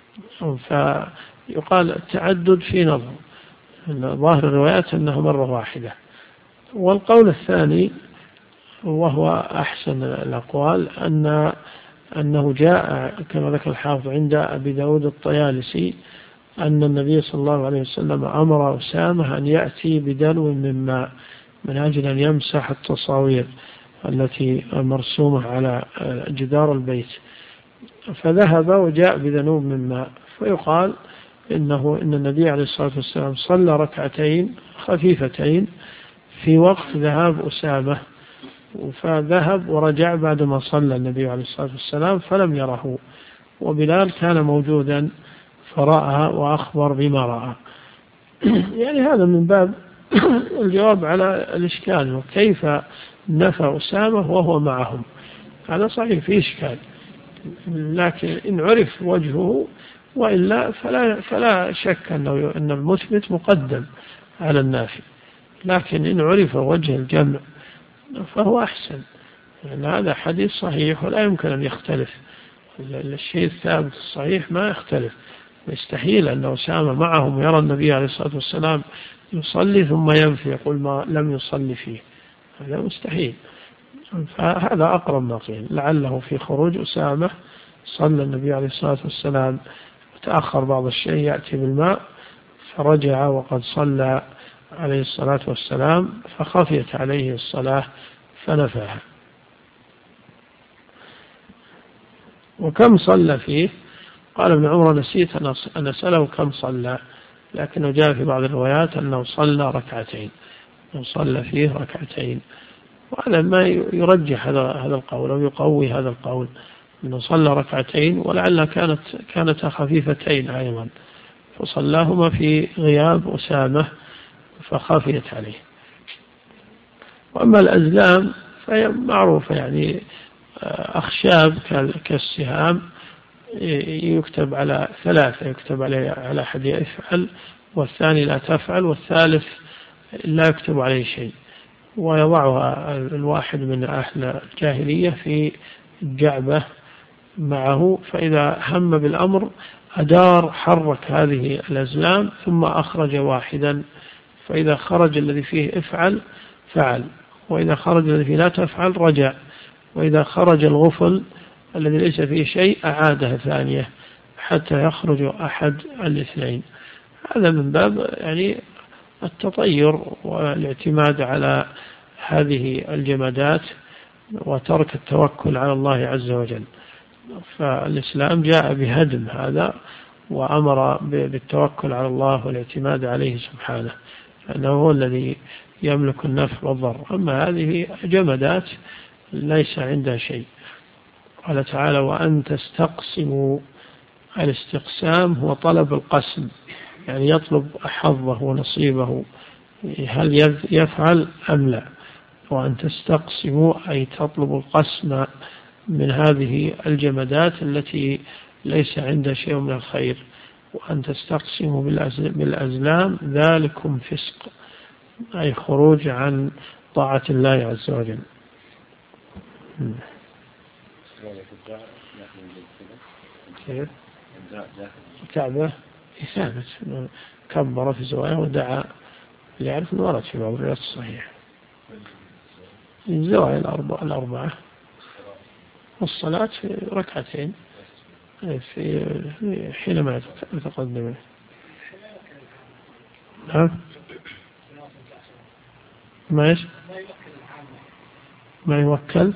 فيقال التعدد في نظر، أن ظاهر الروايات أنها مرة واحدة. والقول الثاني وهو أحسن الأقوال أن أنه جاء كما ذكر الحافظ عند أبي داود الطيالسي أن النبي صلى الله عليه وسلم أمر أسامة أن يأتي بدلو من ماء من أجل أن يمسح التصاوير التي مرسومة على جدار البيت، فذهب وجاء بذنوب من ماء. فيقال إنه إن النبي عليه الصلاة والسلام صلى ركعتين خفيفتين في وقت ذهاب أسامة، فذهب ورجع بعدما صلى النبي عليه الصلاة والسلام فلم يره، وبلال كان موجودا فرأى وأخبر بما رأى. يعني هذا من باب الجواب على الإشكال، وكيف نفى أسامة وهو معهم. هذا صحيح فيه إشكال، لكن إن عرف وجهه وإلا فلا, فلا شك أنه أن المثبت مقدم على النافي، لكن إن عرف وجه الجمع فهو أحسن، لأن هذا حديث صحيح ولا يمكن أن يختلف. الشيء الثابت الصحيح ما يختلف، يستحيل أن أسامة معهم يرى النبي عليه الصلاة والسلام يصلي ثم ينفي يقول ما لم يصلي فيه، هذا مستحيل. فهذا أقرب ما قيل، لعله في خروج أسامة صلى النبي عليه الصلاة والسلام تأخر بعض الشيء يأتي بالماء، فرجع وقد صلى عليه الصلاة والسلام فخفيت عليه الصلاة فنفاها. وكم صلى فيه؟ قال ابن عمر نسيت أن أسأله كم صلى، لكنه جاء في بعض الروايات أنه صلى ركعتين، أنه صلى فيه ركعتين، وهذا ما يرجح هذا هذا القول أو يقوي هذا القول، أنه صلى ركعتين ولعلها كانت كانت خفيفتين أيضا، فصلاهما في غياب أسامة فخفيت عليه. وأما الأزلام فهي معروفة، يعني أخشاب كالسهام يكتب على ثلاثة، يكتب عليه على أحد افعل، والثاني لا تفعل، والثالث لا يكتب عليه شيء، ويضعها الواحد من أهل الجاهلية في الجعبة معه، فإذا هم بالأمر أدار حرك هذه الأزلام ثم أخرج واحدا، فإذا خرج الذي فيه افعل فعل، وإذا خرج الذي فيه لا تفعل رجع، وإذا خرج الغفل الذي ليس فيه شيء أعادها ثانية حتى يخرج أحد الاثنين. هذا من باب يعني التطير والاعتماد على هذه الجمادات وترك التوكل على الله عز وجل. فالإسلام جاء بهدم هذا وأمر بالتوكل على الله والاعتماد عليه سبحانه، لأنه هو الذي يملك النفع والضر. أما هذه جمادات ليس عندها شيء. قال تعالى وأن تستقسموا، الاستقسام هو طلب القسم، يعني يطلب حظه ونصيبه هل يفعل أم لا. وأن تستقسموا أي تطلب القسم من هذه الجمادات التي ليس عندها شيء من الخير. وأن تستقسموا بالأزلام ذلكم فسق، أي خروج عن طاعة الله عز وجل. كيف؟ الكعبة ثابت كبر في زوايا ودعا، ليعرف أنه ورد في بعض الروايات الصحيحة الزوايا الأربعة الأربعة والصلاة في ركعتين في حينما يتقدم. نعم ما إيش ما يوكل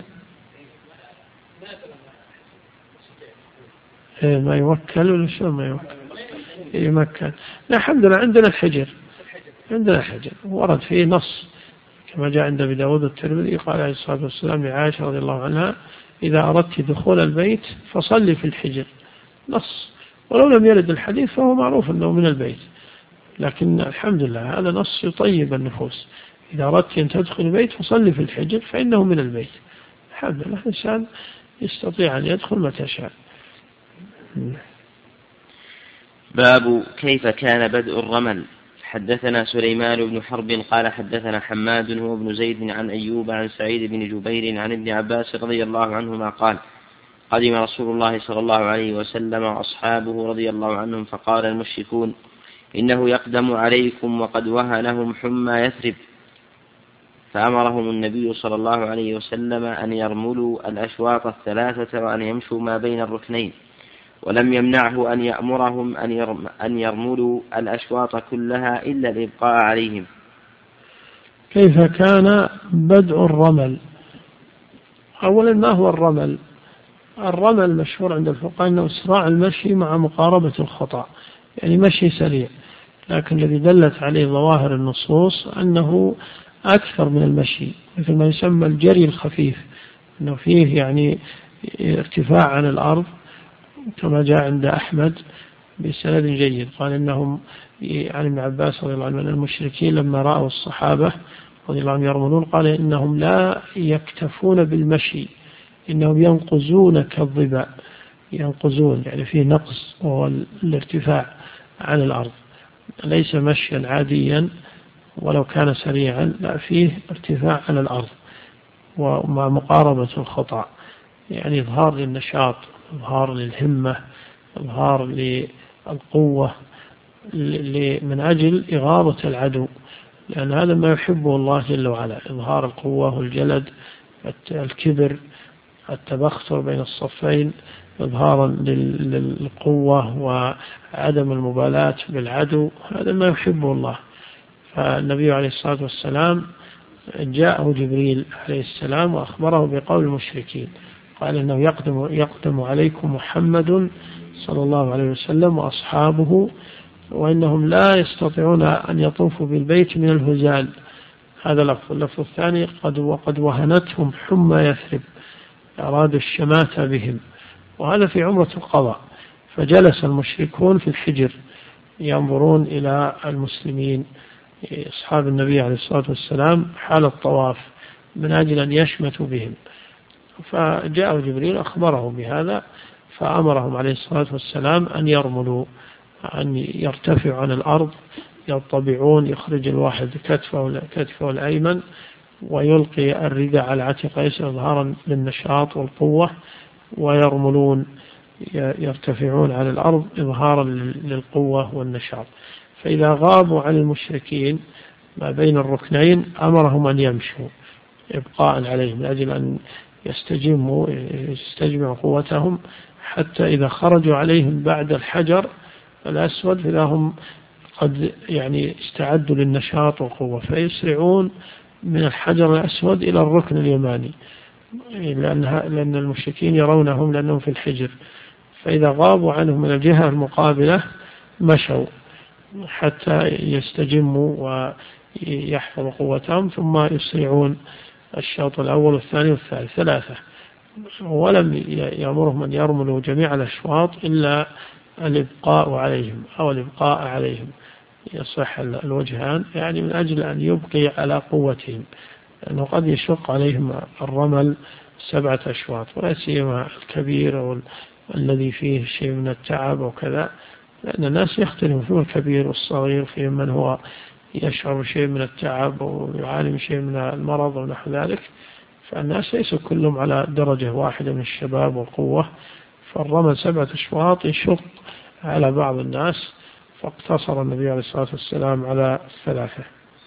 إيه ما يوكل ولا شو ما يوكل يمكن. لا الحمد لله عندنا الحجر، عندنا الحجر ورد فيه نص كما جاء عند أبي داود الترمذي قال عليه الصلاة والسلام لعائشة رضي الله عنها إذا أردت دخول البيت فصلي في الحجر، نص. ولو لم يرد الحديث فهو معروف أنه من البيت، لكن الحمد لله هذا نص يطيب النفوس. إذا أردت أن تدخل البيت فصلي في الحجر فإنه من البيت. الحمد لله الإنسان يستطيع أن يدخل متى شاء. باب كيف كان بدء الرمل. حدثنا سليمان بن حرب قال حدثنا حماد هو ابن زيد عن أيوب عن سعيد بن جبير عن ابن عباس رضي الله عنهما قال قدم رسول الله صلى الله عليه وسلم وأصحابه رضي الله عنهم فقال المشركون إنه يقدم عليكم وقد وهنهم حمى يثرب، فأمرهم النبي صلى الله عليه وسلم أن يرملوا الأشواط الثلاثة وأن يمشوا ما بين الركنين، ولم يمنعه أن يأمرهم أن يرملوا الأشواط كلها إلا الإبقاء عليهم. كيف كان بدء الرمل؟ أولا ما هو الرمل؟ الرمل مشهور عند الفقهاء أنه إسراع المشي مع مقاربة الخطأ، يعني مشي سريع، لكن الذي دلت عليه ظواهر النصوص أنه أكثر من المشي، مثل ما يسمى الجري الخفيف، أنه فيه يعني ارتفاع عن الأرض كما جاء عند أحمد بسند جيد. قال إنهم عن ابن عباس رضي الله عنه أن المشركين لما رأوا الصحابة رضي الله عنهم يرملون قال إنهم لا يكتفون بالمشي، إنهم ينقزون كالظباء، ينقزون يعني فيه نقص وهو الارتفاع عن الأرض، ليس مشيا عاديا ولو كان سريعا، لا فيه ارتفاع عن الأرض ومع مقاربة الخطأ، يعني إظهار للنشاط، إظهار للهمة، إظهار للقوة من أجل إغاظة العدو، لأن هذا ما يحبه الله جل وعلا، إظهار القوة والجلد، الكبر، التبختر بين الصفين، إظهارا للقوة وعدم المبالاة بالعدو، هذا ما يحبه الله. فالنبي عليه الصلاة والسلام جاءه جبريل عليه السلام وأخبره بقول المشركين، قال إنه يقدم, يقدم عليكم محمد صلى الله عليه وسلم وأصحابه وإنهم لا يستطيعون أن يطوفوا بالبيت من الهزال. هذا لفظ. اللفظ الثاني قد وقد وهنتهم حمى يثرب، أرادوا الشماتة بهم، وهذا في عمرة القضاء. فجلس المشركون في الحجر ينظرون إلى المسلمين أصحاب النبي عليه الصلاة والسلام حال الطواف من أجل أن يشمتوا بهم، فجاء جبريل أخبره بهذا فأمرهم عليه الصلاة والسلام أن يرملوا، أن يرتفعوا عن الأرض، يطبعون، يخرج الواحد كتفه كتفه الأيمن ويلقي الرداء على عاتق يسار إظهارا للنشاط والقوة، ويرملون يرتفعون على الأرض إظهارا للقوة والنشاط. فإذا غابوا عن المشركين ما بين الركنين أمرهم أن يمشوا إبقاء عليهم من أجل أن يستجموا يستجمعوا قوتهم، حتى إذا خرجوا عليهم بعد الحجر الأسود فإذا هم قد يعني استعدوا للنشاط والقوة، فيسرعون من الحجر الأسود إلى الركن اليماني، لأن المشركين يرونهم لأنهم في الحجر، فإذا غابوا عنهم من الجهة المقابلة مشوا حتى يستجموا ويحفظوا قوتهم، ثم يسرعون الشوط الأول والثاني والثالث ثلاثة، ولم يأمرهم أن يرملوا جميع الأشواط إلا الإبقاء عليهم أو الإبقاء عليهم، يصح الوجهان، يعني من أجل أن يبقي على قوتهم، لأنه قد يشق عليهم الرمل سبعة أشواط، ولا سيما الكبير والذي فيه شيء من التعب وكذا، لأن الناس يختلفون في الكبير والصغير، في من هو يشعر بشيء من التعب ويعاني من شيء من المرض ونحو ذلك، فالناس ليسوا كلهم على درجة واحدة من الشباب والقوة، فالرمل سبعة أشواط يشق على بعض الناس، فاقتصر النبي عليه الصلاة والسلام على الثلاثة.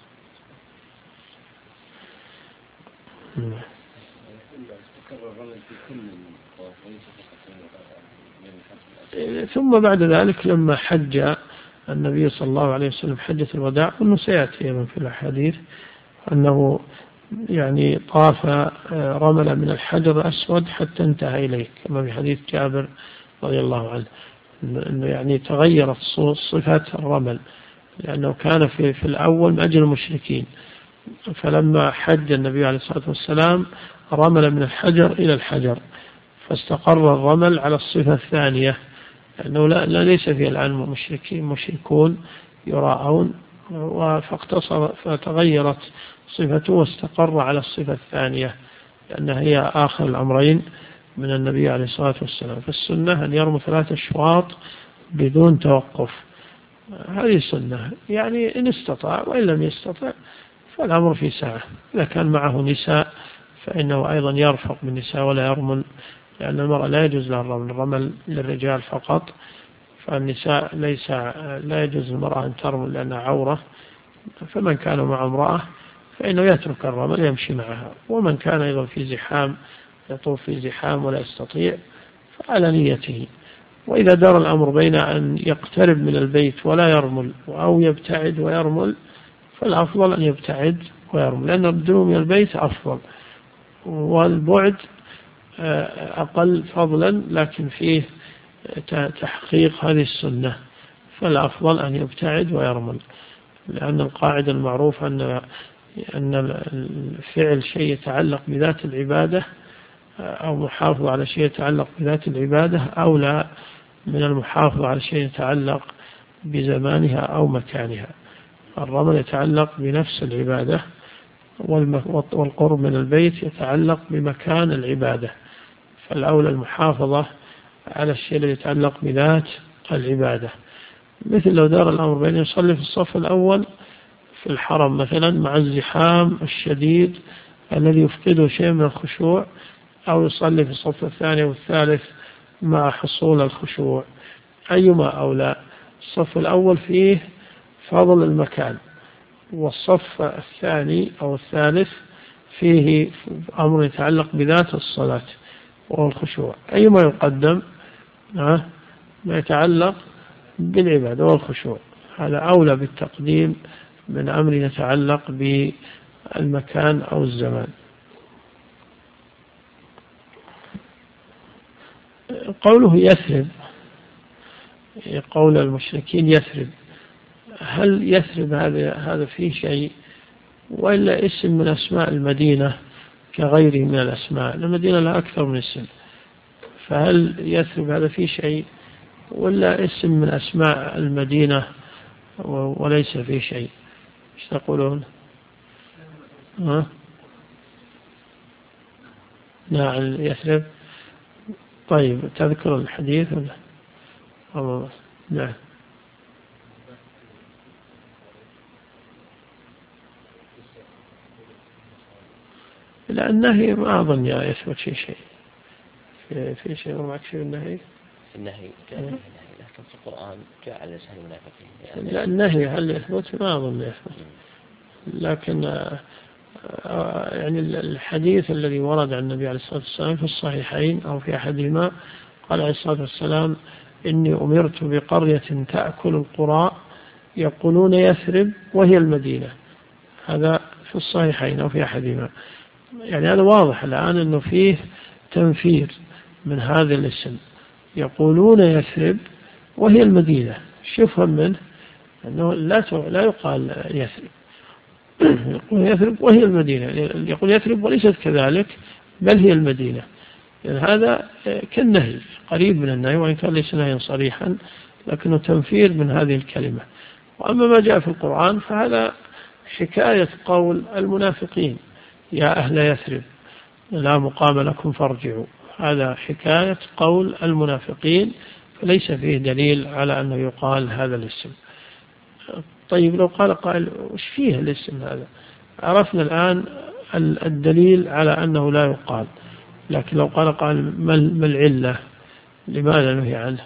ثم بعد ذلك لما حج النبي صلى الله عليه وسلم حجة الوداع، وأنه سيأتي أيضا في الحديث أنه يعني طاف رمل من الحجر الأسود حتى انتهى إليه، كما في حديث جابر رضي الله عنه، أنه يعني تغيرت صفة الرمل، لأنه كان في, في الأول من أجل المشركين، فلما حج النبي عليه الصلاة والسلام رمل من الحجر إلى الحجر، فاستقر الرمل على الصفة الثانية، لأنه لا, لا ليس فيه الآن مشركين مشركون يراءون، فاقتصر فتغيرت صفته واستقر على الصفة الثانية لأنها هي آخر الأمرين من النبي عليه الصلاة والسلام. فالسنة أن يرموا ثلاثة أشواط بدون توقف، هذه السنة، يعني إن استطاع، وإن لم يستطع فالأمر في ساعة. إذا كان معه نساء فإنه أيضا يرفق بالنساء ولا يرمل، لأن المرأة لا يجوز لها الرمل، الرمل للرجال فقط، فالنساء ليس لا يجوز المرأة أن ترمل لأنها عورة. فمن كان مع امرأة فإنه يترك الرمل يمشي معها، ومن كان أيضا في زحام يطوف في زحام ولا يستطيع فعلى نيته. وإذا دار الأمر بين أن يقترب من البيت ولا يرمل أو يبتعد ويرمل فالأفضل أن يبتعد ويرمل، لأن الدنو من البيت أفضل، والبعد أقل فضلا لكن فيه تحقيق هذه السنة، فالأفضل أن يبتعد ويرمل، لأن القاعدة المعروفة أن أن الفعل شيء يتعلق بذات العبادة أو محافظة على شيء يتعلق بذات العبادة أولى من المحافظة على شيء يتعلق بزمانها أو مكانها. الرمل يتعلق بنفس العبادة، والقرب من البيت يتعلق بمكان العبادة، فالأولى المحافظة على الشيء الذي يتعلق بذات العبادة. مثل لو دار الأمر بين يصلي في الصف الأول في الحرم مثلا مع الزحام الشديد الذي يفقده شيء من الخشوع، أو يصلي في الصف الثاني والثالث مع حصول الخشوع، أيما أولى؟ الصف الأول فيه فضل المكان، والصف الثاني أو الثالث فيه أمر يتعلق بذات الصلاة وهو الخشوع، أيما يقدم؟ ما يتعلق بالعبادة والخشوع، هذا أولى بالتقديم من أمر يتعلق بالمكان أو الزمان. قوله يثرب، قول المشركين يثرب، هل يثرب هذا هذا فيه شيء وإلا اسم من أسماء المدينة كغيره من الأسماء؟ المدينة لها أكثر من اسم، فهل يثرب هذا فيه شيء ولا اسم من أسماء المدينة وليس فيه شيء؟ ايش تقولون؟ ها؟ نعم يثرب. طيب تذكر الحديث ولا؟ الله. نعم. لا النهي ما أظن يا يثبت في شيء، في, في شيء معك في النهي. النهي جاء النهي لكن في القرآن جاء على لسان المنافقين. يعني لا النهي هل يثبت؟ ما أظن يثبت، لكن يعني الحديث الذي ورد عن النبي عليه الصلاة والسلام في الصحيحين أو في أحدهما قال عليه الصلاة والسلام إني أمرت بقرية تأكل القراء يقولون يثرب وهي المدينة، هذا في الصحيحين أو في أحدهما. يعني هذا واضح الآن أنه فيه تنفير من هذا الاسم، يقولون يثرب وهي المدينة، شوفهم منه أنه لا لا يقال يثرب، يقول يثرب وهي المدينة، يقول يثرب وليست كذلك بل هي المدينة. يعني هذا كالنهي، قريب من النهي وإن كان ليس نهيا صريحا لكنه تنفير من هذه الكلمة. وأما ما جاء في القرآن فهذا حكاية قول المنافقين يا أهل يثرب لا مقام لكم فارجعوا، هذا حكاية قول المنافقين، فليس فيه دليل على أنه يقال هذا الاسم. طيب لو قال قائل وش فيه الاسم هذا؟ عرفنا الآن الدليل على أنه لا يقال، لكن لو قال قال ما العلة لماذا نهي عنه؟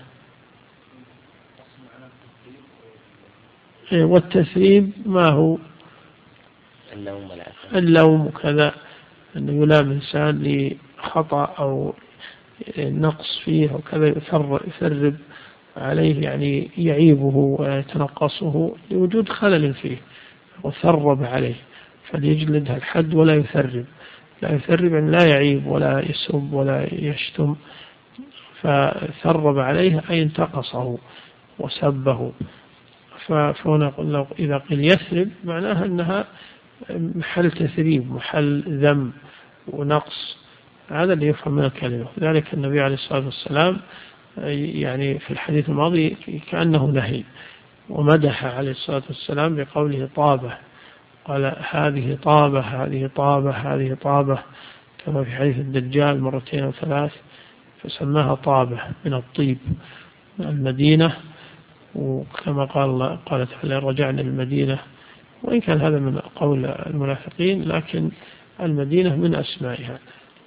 والتثريب ما هو؟ اللوم اللوم كذا، أنه يلام إنسان لخطأ أو نقص فيه أو كذا يثرب عليه، يعني يعيبه ويتنقصه لوجود خلل فيه وثرب عليه، فليجلدها الحد ولا يثرب. لا يثرب يعني لا يعيب ولا يسب ولا يشتم، فثرب عليه أي انتقصه وسبه. فهنا قلنا إذا قيل يثرب معناها أنها محل تثريب، محل ذم ونقص، هذا اللي يفهم من الكلمة. ذلك النبي عليه الصلاة والسلام يعني في الحديث الماضي كأنه نهي، ومدح عليه الصلاة والسلام بقوله طابة، قال هذه طابة هذه طابة هذه طابة، كما في حديث الدجال مرتين أو ثلاث، فسماها طابة من الطيب المدينة. وكما قال قالت تعالى رجعنا المدينة، وإن كان هذا من قول المنافقين، لكن المدينة من أسمائها.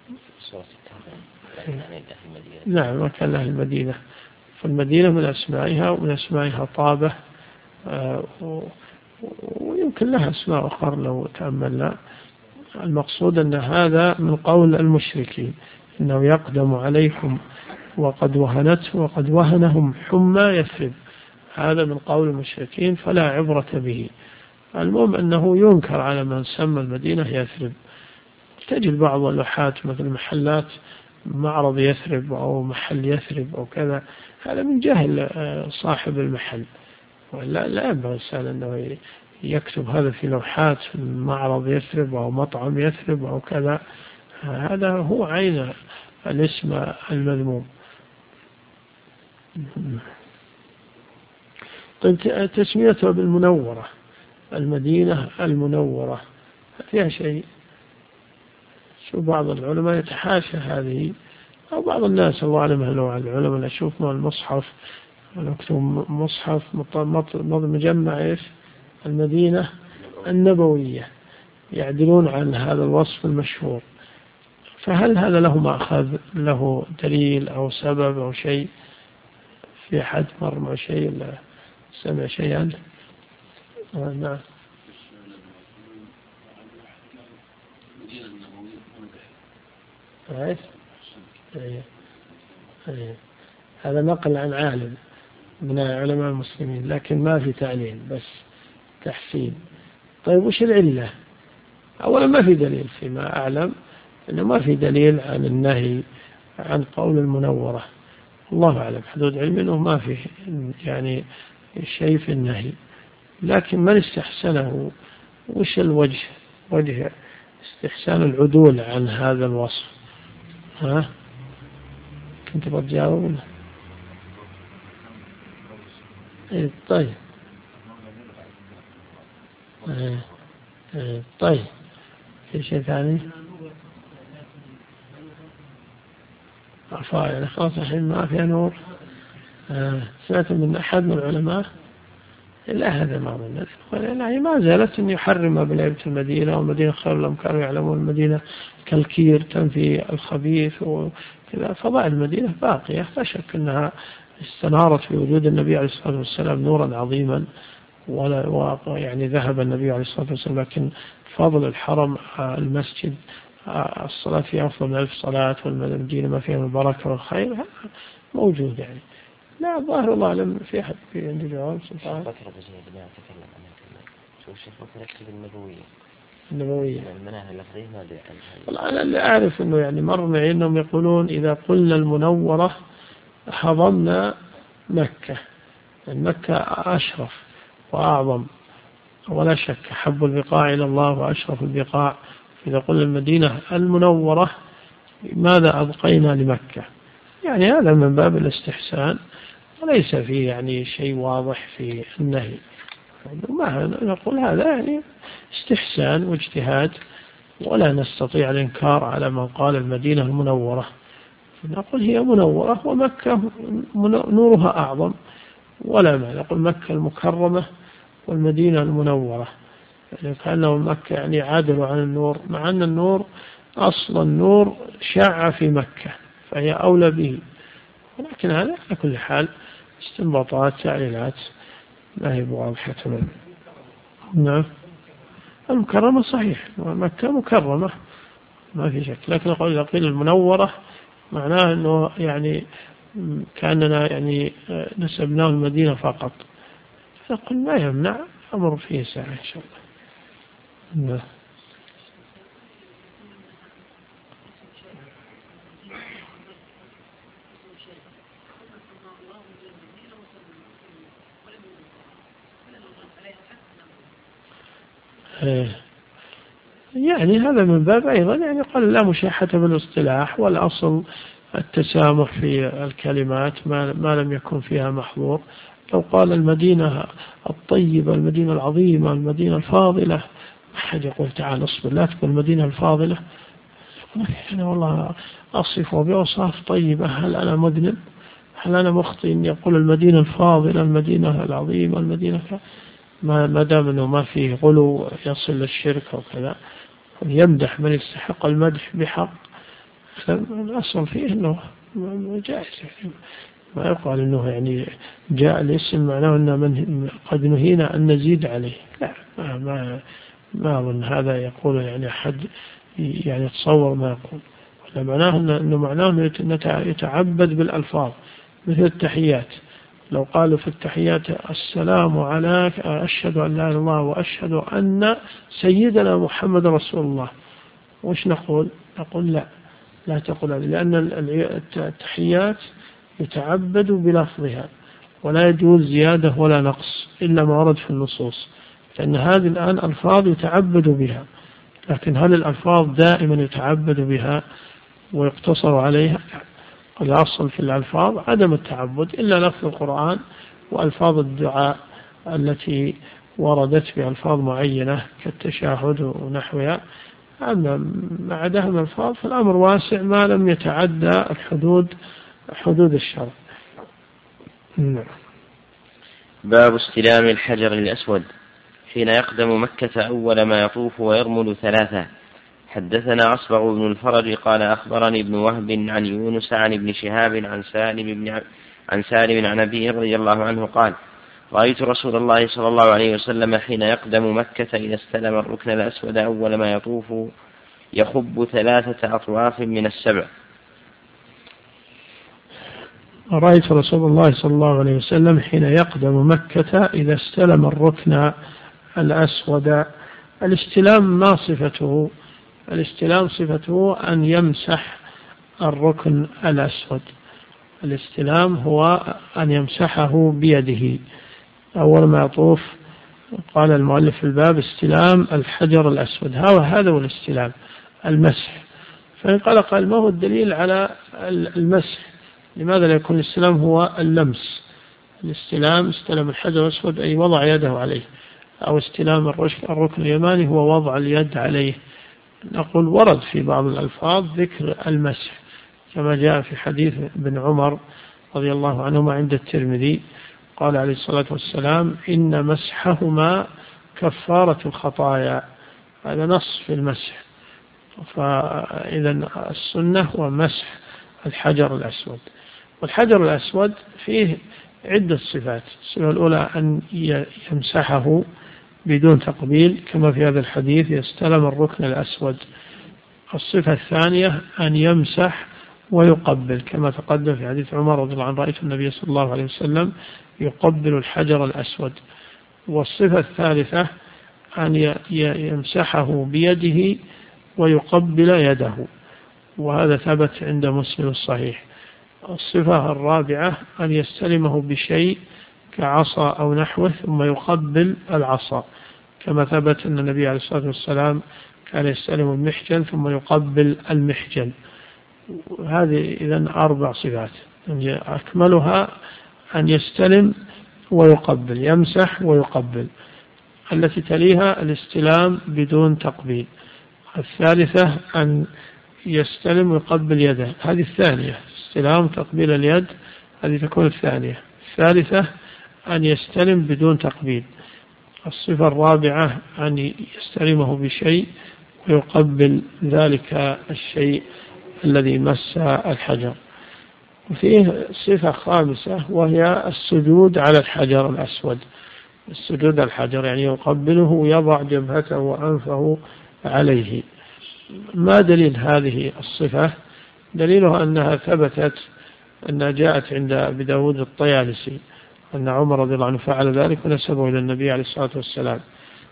نعم، وكان لها المدينة، فالمدينة من أسمائها، ومن أسمائها طابة، ويمكن لها أسماء أخرى لو تأملنا. المقصود أن هذا من قول المشركين، إنه يقدم عليكم وقد وهنت وقد وهنهم حمى يثرب، هذا من قول المشركين فلا عبرة به. المهم أنه ينكر على من سمى المدينة يثرب. تجد بعض اللوحات مثل محلات معرض يثرب أو محل يثرب أو كذا، هذا من جهل صاحب المحل، ولا لا ينبغي الإنسان أنه يكتب هذا في لوحات في معرض يثرب أو مطعم يثرب أو كذا، هذا هو عين الاسم المذموم. طيب تسميتها بالمنورة، المدينة المنورة فيها شيء؟ شو بعض العلماء يتحاشى هذه، أو بعض الناس الله أعلم هل هو العلماء نشوف مع المصحف نكتب مصحف مجمع إيش المدينة النبوية، يعدلون عن هذا الوصف المشهور. فهل هذا له مأخذ، له دليل أو سبب أو شيء؟ في أحد مر مع شيء ولا سمع شيئا؟ آه نعم. عايز؟ أيه. أيه. هذا نقل عن عالم من علماء المسلمين، لكن ما في تعليل، بس تحسين. طيب وش العلة؟ أولا ما في دليل فيما أعلم، إنه ما في دليل عن النهي عن قول المنورة، الله أعلم، حدود علمي أنه ما في يعني شيء في النهي. لكن من استحسنه، وش الوجه؟ وجه استحسان العدول عن هذا الوصف. ها كنت بتجاوب؟ إيه طيب. إيه إيه طيب، في شيء ثاني؟ عفوا يعني خلاص الحين ما فيها نور. آه. سمعت من أحد من العلماء لا هذا ما من يعني ما زالت أن يحرم بلعبة المدينة، والمدينة خير لهم كانوا يعلمون، المدينة كالكير تنفي الخبيث وكذا. فضاء المدينة باقية، لا شك أنها استنارت في وجود النبي عليه الصلاة والسلام نورا عظيما، ولا يعني ذهب النبي عليه الصلاة والسلام، لكن فضل الحرم المسجد الصلاة فيه أفضل من ألف صلاة، والمدينة ما فيها من البركة والخير موجود يعني. لا ظاهر الله أعلم في أحد في عندي جواب سبحانه. فترة بزيادة ما أتكلم عنها كله. شو الشيخ مثل يكتب النبوية. النبوية. المناهج اللفظية ما أدري عنها. والله أنا اللي أعرف إنه يعني مر معي إنهم يقولون إذا قلنا المنورة حضمنا مكة، مكة أشرف وأعظم ولا شك، حب البقاع إلى الله وأشرف البقاع. إذا قلنا المدينة المنورة ماذا أبقينا لمكة؟ يعني هذا من باب الاستحسان، وليس فيه يعني شيء واضح في النهي. ما نقول هذا يعني استحسان واجتهاد، ولا نستطيع الإنكار على من قال المدينة المنورة. نقول هي منورة، ومكة نورها أعظم، ولا ما نقول مكة المكرمة والمدينة المنورة، يعني كأنه مكة يعني عادل عن النور، مع أن النور أصل النور شاع في مكة فهي أولى به. ولكن هذا على كل حال استنباطات تعليلات ما هي واضحة تماما. نعم المكرمة صحيح، مكة مكرمة ما في شك، لكن أقول إذا قيل المنورة معناه أنه يعني كأننا يعني نسبناه المدينة فقط، فقل ما يمنع أمر فيه ساعة إن شاء الله. نعم. يعني هذا من باب أيضا يعني قال لا مشاحة بالاصطلاح، والأصل التسامح في الكلمات ما لم يكن فيها محظور. لو قال المدينة الطيبة، المدينة العظيمة، المدينة الفاضلة، ما حد يقول تعال اصبر لا تقول المدينة الفاضلة، يعني والله أصف بأوصاف طيبة، هل أنا مذنب؟ هل أنا مخطئ إني أقول المدينة الفاضلة، المدينة العظيمة، المدينة ف... ما دام أنه ما فيه غلو يصل للشرك أو كذا، يمدح من يستحق المدح بحق، الأصل فيه أنه جائز، يعني ما يقال أنه يعني جاء الاسم معناه أنه من قد نهينا أن نزيد عليه، لا ما ما, ما أظن هذا يقول يعني أحد يعني يتصور ما يقول، ولا معناه أنه معناه أنه يتعبد بالألفاظ مثل التحيات. لو قالوا في التحيات السلام عليك أشهد أن لا إله إلا الله وأشهد أن سيدنا محمد رسول الله، وش نقول؟ نقول لا لا تقول هذا، لأن التحيات يتعبد بلفظها ولا يجوز زيادة ولا نقص إلا ما ورد في النصوص، لأن هذه الآن ألفاظ يتعبد بها، لكن هل الألفاظ دائما يتعبد بها ويقتصر عليها؟ الأصل في الألفاظ عدم التعبد إلا لفظ القرآن وألفاظ الدعاء التي وردت بألفاظ معينة كالتشهد ونحوها. أما ما عداها من الألفاظ فالأمر واسع ما لم يتعدى الحدود حدود الشرع. نعم. باب استلام الحجر الأسود حين يقدم مكة أول ما يطوف ويرمل ثلاثة. حدثنا أصبغ بن الفرج قال أخبرني ابن وهب عن يونس عن ابن شهاب عن سالم بن عن سالم عن أبي رضي الله عنه قال رأيت رسول الله صلى الله عليه وسلم حين يقدم مكة إذا استلم الركن الأسود أول ما يطوف يخب ثلاثة أطواف من السبع. رأيت رسول الله صلى الله عليه وسلم حين يقدم مكة إذا استلم الركن الأسود. الاستلام ما صفته؟ الاستلام صفته أن يمسح الركن الأسود. الاستلام هو أن يمسحه بيده أول ما يطوف. قال المؤلف في الباب استلام الحجر الأسود، هذا هو الاستلام المسح. فإن قال قال ما هو الدليل على المسح؟ لماذا لا يكون الاستلام هو اللمس؟ الاستلام استلم الحجر الأسود أي وضع يده عليه، أو استلام الركن اليماني هو وضع اليد عليه. نقول ورد في بعض الألفاظ ذكر المسح كما جاء في حديث ابن عمر رضي الله عنهما عند الترمذي قال عليه الصلاة والسلام إن مسحهما كفارة الخطايا. هذا نص في المسح. فإذا السنة هو مسح الحجر الأسود. والحجر الأسود فيه عدة صفات. الصفة الأولى أن يمسحه بدون تقبيل كما في هذا الحديث يستلم الركن الأسود. الصفة الثانية أن يمسح ويقبل كما تقدم في حديث عمر رضي الله عنه رأيت النبي صلى الله عليه وسلم يقبل الحجر الأسود. والصفة الثالثة أن يمسحه بيده ويقبل يده، وهذا ثبت عند مسلم الصحيح. الصفة الرابعة أن يستلمه بشيء كعصا أو نحوه ثم يقبل العصا كما ثبت أن النبي عليه الصلاة والسلام كان يستلم المحجن ثم يقبل المحجن. هذه إذن أربع صفات أكملها أن يستلم ويقبل، يمسح ويقبل. التي تليها الاستلام بدون تقبيل. الثالثة أن يستلم ويقبل يده، هذه الثانية. استلام تقبيل اليد هذه تكون الثانية. الثالثة أن يستلم بدون تقبيل. الصفة الرابعة أن يستلمه بشيء ويقبل ذلك الشيء الذي مس الحجر. وفيه صفة خامسة وهي السجود على الحجر الأسود. السجود على الحجر يعني يقبله ويضع جبهته وأنفه عليه. ما دليل هذه الصفة؟ دليلها أنها ثبتت أنها جاءت عند أبي داود الطيالسي أن عمر رضي الله عنه فعل ذلك ونسبه إلى النبي عليه الصلاة والسلام،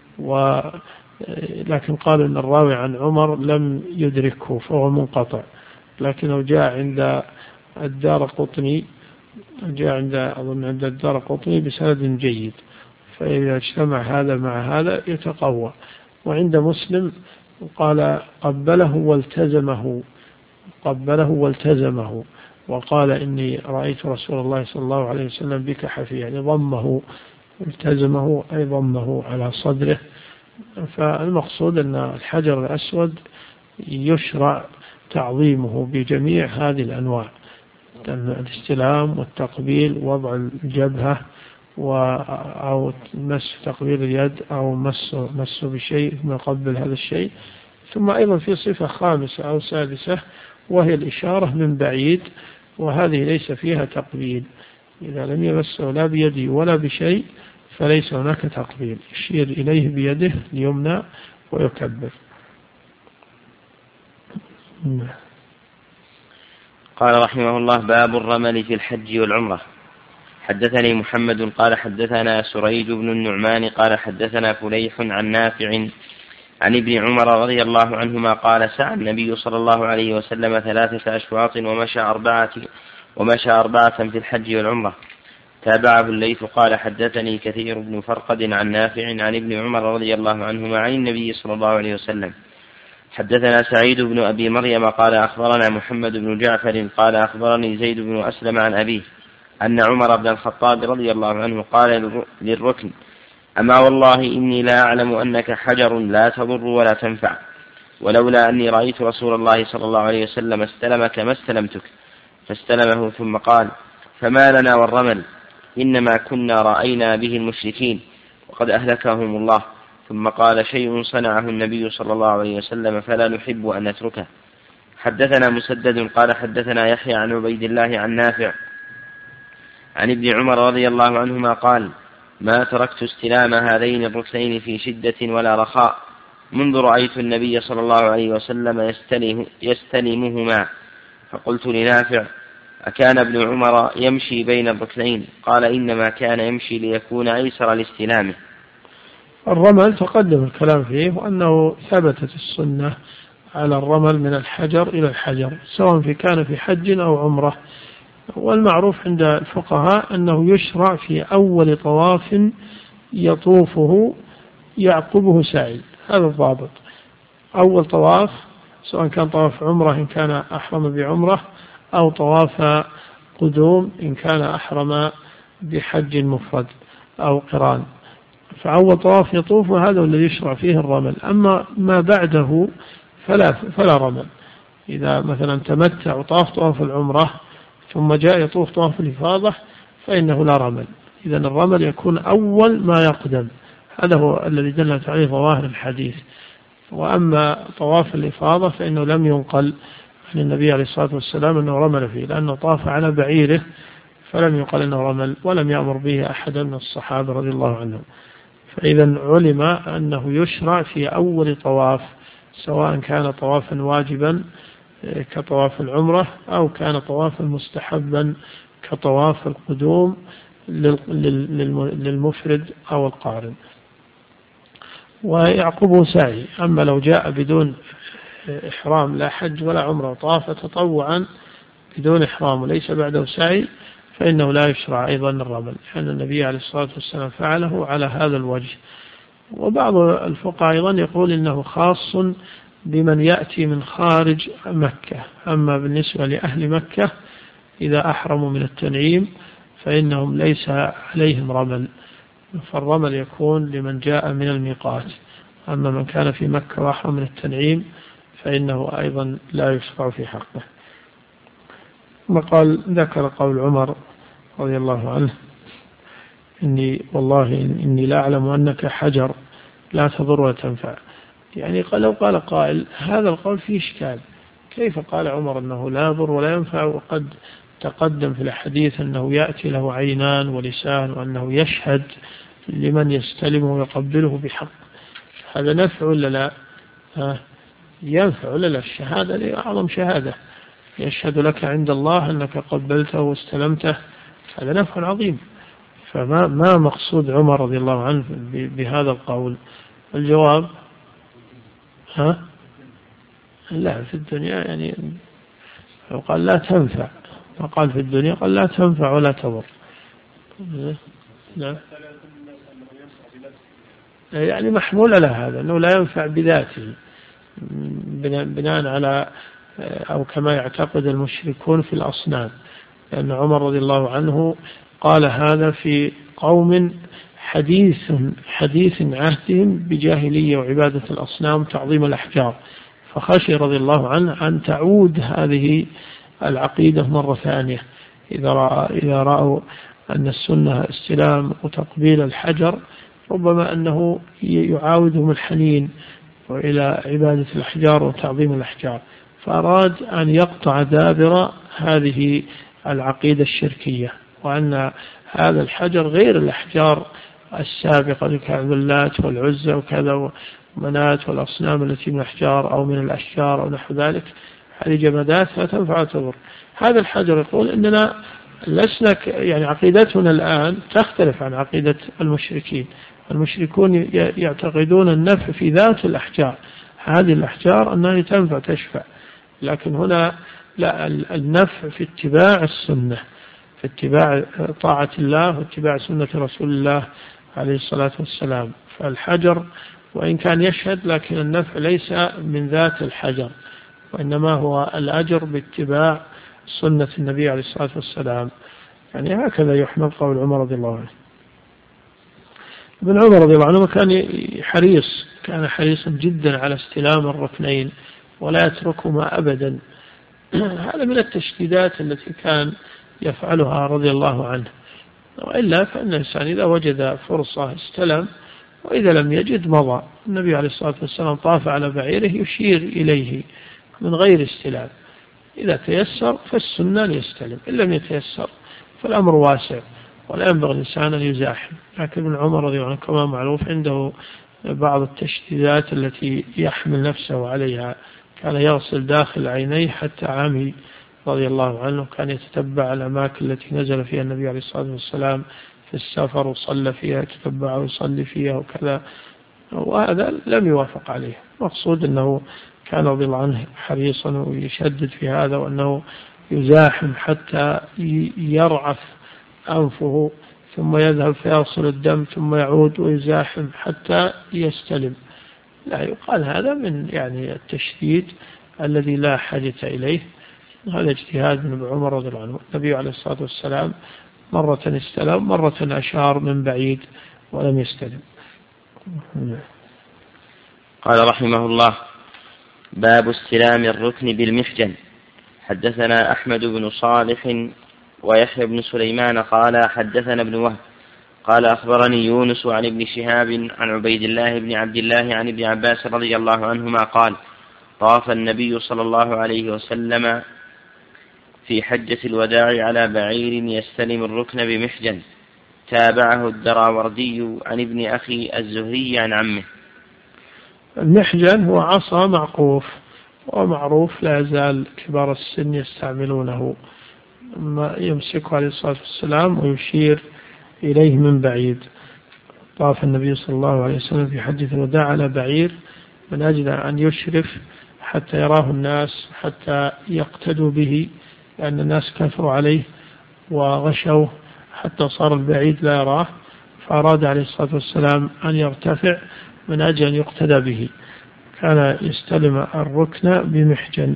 ولكن قالوا أن الراوي عن عمر لم يدركه فهو منقطع. لكنه جاء عند الدار قطني جاء عند أظن عند الدار قطني بسند جيد، فإذا اجتمع هذا مع هذا يتقوى. وعند مسلم قال قبله والتزمه، قبله والتزمه وقال إني رأيت رسول الله صلى الله عليه وسلم بك حفي، يعني ضمه التزمه أي ضمه على صدره. فالمقصود أن الحجر الأسود يشرع تعظيمه بجميع هذه الأنواع، الاستلام والتقبيل، وضع الجبهة أو مس تقبيل اليد أو مس مس بشيء ثم قبل هذا الشيء. ثم أيضا في صفة خامسة أو سادسة وهي الإشارة من بعيد، وهذه ليس فيها تقبيل، إذا لم يمسه لا بيده ولا بشيء فليس هناك تقبيل، يشير إليه بيده اليمنى ويكبر. قال رحمه الله: باب الرمل في الحج والعمرة. حدثني محمد قال حدثنا سريج بن النعمان قال حدثنا فليح عن نافع عن ابن عمر رضي الله عنهما قال: سعى النبي صلى الله عليه وسلم ثلاثة أشواط ومشى أربعة ومشى أربعة في الحج والعمرة. تابعه الليث قال حدثني كثير بن فرقد عن نافع عن ابن عمر رضي الله عنهما عن النبي صلى الله عليه وسلم. حدثنا سعيد بن أبي مريم قال أخبرنا محمد بن جعفر قال أخبرني زيد بن أسلم عن أبيه أن عمر بن الخطاب رضي الله عنه قال للركن: أما والله إني لا أعلم أنك حجر لا تضر ولا تنفع، ولولا أني رأيت رسول الله صلى الله عليه وسلم استلمك ما استلمتك. فاستلمه ثم قال: فما لنا والرمل، إنما كنا رأينا به المشركين وقد أهلكهم الله. ثم قال: شيء صنعه النبي صلى الله عليه وسلم فلا نحب أن نتركه. حدثنا مسدد قال حدثنا يحيى عن عبيد الله عن نافع عن ابن عمر رضي الله عنهما قال: ما تركت استلام هذين الركنين في شدة ولا رخاء منذ رأيت النبي صلى الله عليه وسلم يستلم يستلمهما. فقلت لنافع: أكان ابن عمر يمشي بين الركنين؟ قال: إنما كان يمشي ليكون أيسر لاستلامه. الرمل تقدم الكلام فيه، وأنه ثبتت السنة على الرمل من الحجر إلى الحجر سواء في كان في حج أو عمرة. والمعروف عند الفقهاء أنه يشرع في أول طواف يطوفه يعقبه سعي، هذا الضابط. أول طواف سواء كان طواف عمرة إن كان أحرم بعمرة أو طواف قدوم إن كان أحرم بحج مفرد أو قران، فأول طواف يطوف هذا الذي يشرع فيه الرمل. أما ما بعده فلا, فلا رمل. إذا مثلا تمتع وطاف طواف العمرة ثم جاء يطوف طواف الإفاضة فإنه لا رمل. إذن الرمل يكون أول ما يقدم، هذا هو الذي دلت عليه ظواهر الحديث. وأما طواف الإفاضة فإنه لم ينقل عن النبي عليه الصلاة والسلام أنه رمل فيه، لأنه طاف على بعيره فلم يقل أنه رمل ولم يأمر به أحد من الصحابة رضي الله عنهم. فإذا علم أنه يشرع في أول طواف سواء كان طوافا واجبا كطواف العمرة أو كان طوافا مستحبا كطواف القدوم للمفرد أو القارن، ويعقبه سعي. أما لو جاء بدون إحرام لا حج ولا عمرة وطاف تطوعا بدون إحرام وليس بعده سعي فإنه لا يشرع أيضا الرمل، لأن النبي عليه الصلاة والسلام فعله على هذا الوجه. وبعض الفقهاء أيضا يقول إنه خاص بمن يأتي من خارج مكة، أما بالنسبة لأهل مكة إذا أحرموا من التنعيم فإنهم ليس عليهم رمل، فالرمل يكون لمن جاء من الميقات. أما من كان في مكة وأحرم من التنعيم فإنه أيضا لا يشرع في حقه. ثم قال ذكر قول عمر رضي الله عنه: إني والله إني لا أعلم أنك حجر لا تضر ولا تنفع. يعني لو قال قائل هذا القول فيه إشكال، كيف قال عمر أنه لا يضر ولا ينفع وقد تقدم في الحديث أنه يأتي له عينان ولسان وأنه يشهد لمن يستلمه ويقبله بحق؟ هذا نفع ولا لا؟ ها ينفع ولا لا؟ الشهادة أعظم شهادة، يشهد لك عند الله أنك قبلته واستلمته، هذا نفع عظيم. فما ما مقصود عمر رضي الله عنه بهذا القول؟ الجواب ها لا في الدنيا، يعني قال لا تنفع، وقال في الدنيا قال لا تنفع ولا تضر. لا يعني محمول على هذا أنه لا ينفع بذاته بناء على أو كما يعتقد المشركون في الأصنام، لأن عمر رضي الله عنه قال هذا في قوم حديث حديث عهدهم بجاهلية وعبادة الأصنام تعظيم الأحجار، فخشي رضي الله عنه أن تعود هذه العقيدة مرة ثانية إذا رأى إذا رأوا أن السنة استلام وتقبيل الحجر، ربما أنه يعاودهم الحنين وإلى عبادة الأحجار وتعظيم الأحجار، فأراد أن يقطع دابر هذه العقيدة الشركية، وأن هذا الحجر غير الأحجار السابقة كاللات والعزى وكذا ومنات والأصنام التي من الأحجار أو من الأشجار أو نحو ذلك، هذه جمادات لا تنفع تضر. هذا الحجر يقول إننا لسنا يعني عقيدتنا الآن تختلف عن عقيدة المشركين. المشركون يعتقدون النفع في ذات الأحجار، هذه الأحجار أنها تنفع تشفع، لكن هنا لا، النفع في اتباع السنة، في اتباع طاعة الله واتباع سنة رسول الله عليه الصلاة والسلام. فالحجر وإن كان يشهد لكن النفع ليس من ذات الحجر، وإنما هو الأجر باتباع سنة النبي عليه الصلاة والسلام. يعني هكذا يحمل قول عمر رضي الله عنه. ابن عمر رضي الله عنه كان حريص كان حريصا جدا على استلام الركنين ولا يتركهما أبدا. هذا من التشديدات التي كان يفعلها رضي الله عنه، وإلا فإن الإنسان إذا وجد فرصة استلم، وإذا لم يجد مضى. النبي عليه الصلاة والسلام طاف على بعيره يشير إليه من غير استلام، إذا تيسر فالسنة يستلم، إن لم يتيسر فالأمر واسع ولا ينبغي الإنسان أن يزاحم. لكن ابن عمر رضي الله عنه كما معروف عنده بعض التشديدات التي يحمل نفسه عليها، كان يغسل داخل عينيه حتى عمي رضي الله عنه، كان يتتبع الأماكن التي نزل فيها النبي عليه الصلاة والسلام في السفر وصلى فيها، يتتبع ويصلي فيها وكذا، وهذا لم يوافق عليه. مقصود أنه كان رضي الله عنه حريصا ويشدد في هذا، وأنه يزاحم حتى يرعف أنفه ثم يذهب فيغسل الدم ثم يعود ويزاحم حتى يستلم. لا يقال هذا من يعني التشديد الذي لا حاجة إليه. هذا اجتهاد من عمر رضي الله عنه. النبي عليه الصلاة والسلام مرة استلم، مرة أشار من بعيد ولم يستلم. قال رحمه الله: باب استلام الركن بالمحجن. حدثنا أحمد بن صالح ويحيى بن سليمان قال حدثنا ابن وهب قال أخبرني يونس عن ابن شهاب عن عبيد الله بن عبد الله عن ابن عباس رضي الله عنهما قال: طاف النبي صلى الله عليه وسلم في حجة الوداع على بعير يستلم الركن بمحجن. تابعه الدراوردي عن ابن أخي الزهري عن عمه. المحجن هو عصا معقوف، ومعروف لا يزال كبار السن يستعملونه، ما يمسكه عليه الصلاة والسلام ويشير إليه من بعيد. طاف النبي صلى الله عليه وسلم في حجة الوداع على بعير من أجل أن يشرف حتى يراه الناس حتى يقتدوا به، لأن الناس كثروا عليه وغشوه حتى صار البعيد لا يراه، فأراد عليه الصلاة والسلام أن يرتفع من أجل أن يقتدى به. كان يستلم الركن بمحجن.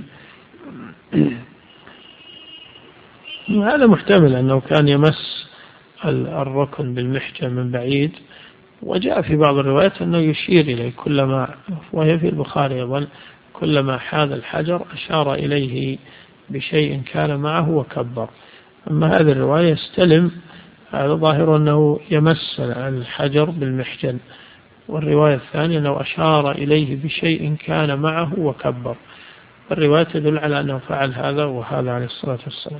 هذا محتمل أنه كان يمس الركن بالمحجن من بعيد، وجاء في بعض الروايات أنه يشير إليه كلما، وهي في البخاري أيضا، كلما حاذ الحجر أشار إليه بشيء كان معه وكبر. أما هذه الرواية يستلم، هذا ظاهر أنه يمس الحجر بالمحجن، والرواية الثانية أنه أشار إليه بشيء كان معه وكبر. الرواية تدل على أنه فعل هذا وهذا عليه الصلاة والسلام.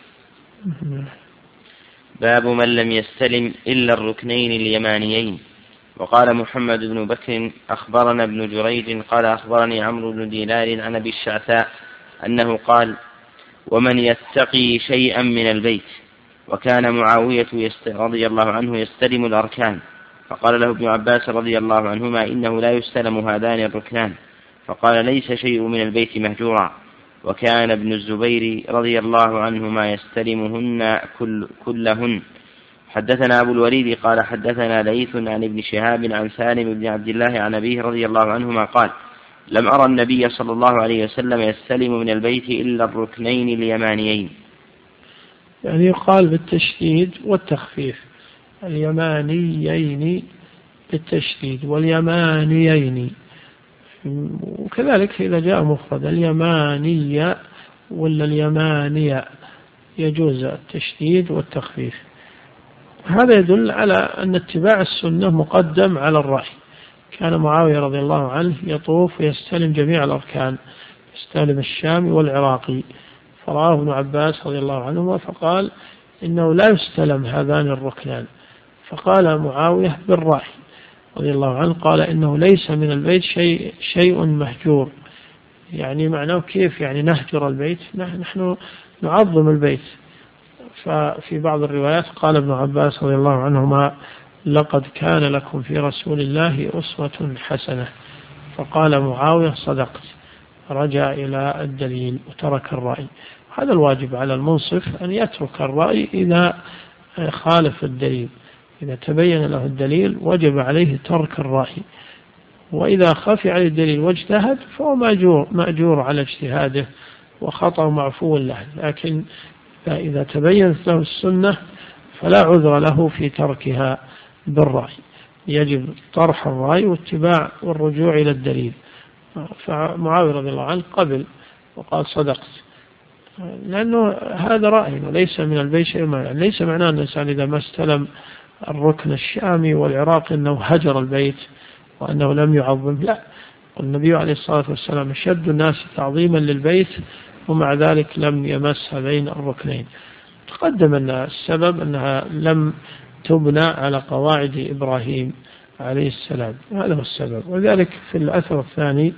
باب من لم يستلم إلا الركنين اليمانيين. وقال محمد بن بكر أخبرنا ابن جريج قال أخبرني عمرو بن دينار عن أبي الشعثاء أنه قال: ومن يتقي شيئا من البيت. وكان معاوية رضي الله عنه يستلم الأركان، فقال له ابن عباس رضي الله عنهما: إنه لا يستلم هذان الركنان. فقال: ليس شيء من البيت مهجورا. وكان ابن الزبير رضي الله عنهما يستلمهن كل كلهن. حدثنا أبو الوليد قال حدثنا ليث عن ابن شهاب عن سالم بن عبد الله عن أبيه رضي الله عنهما قال: لم أرى النبي صلى الله عليه وسلم يستلم من البيت إلا الركنين اليمانيين. يعني يقال بالتشديد والتخفيف، اليمانيين بالتشديد واليمانيين، وكذلك إذا جاء مفرد اليمانية ولا اليمانية يجوز التشديد والتخفيف. هذا يدل على أن اتباع السنة مقدم على الرأي. كان معاوية رضي الله عنه يطوف ويستلم جميع الأركان، يستلم الشامي والعراقي، فرآه ابن عباس رضي الله عنهما فقال إنه لا يستلم هذان الركنان، فقال معاوية بالرأي رضي الله عنه قال إنه ليس من البيت شيء, شيء مهجور. يعني معناه كيف يعني نهجر البيت؟ نحن نعظم البيت. ففي بعض الروايات قال ابن عباس رضي الله عنهما لقد كان لكم في رسول الله أسوة حسنة، فقال معاوية صدقت، رجع إلى الدليل وترك الرأي. هذا الواجب على المنصف أن يترك الرأي إذا خالف الدليل، إذا تبين له الدليل وجب عليه ترك الرأي، وإذا خفي عليه الدليل واجتهد فهو مأجور, مأجور على اجتهاده وخطأ معفو له. لكن إذا تبينت له السنة فلا عذر له في تركها بالرأي، يجب طرح الرأي واتباع والرجوع إلى الدليل. فمعاوية رضي الله عنه قبل وقال صدقت، لأنه هذا رأي وليس من البيت شيء. يعني ليس معناه أن الإنسان إذا ما استلم الركن الشامي والعراقي أنه هجر البيت وأنه لم يعظم، لا. والنبي عليه الصلاة والسلام أشد الناس تعظيما للبيت ومع ذلك لم يمس هذين الركنين. تقدم أن السبب أنها لم تبنى على قواعد إبراهيم عليه السلام، هذا هو السبب. وذلك في الأثر الثاني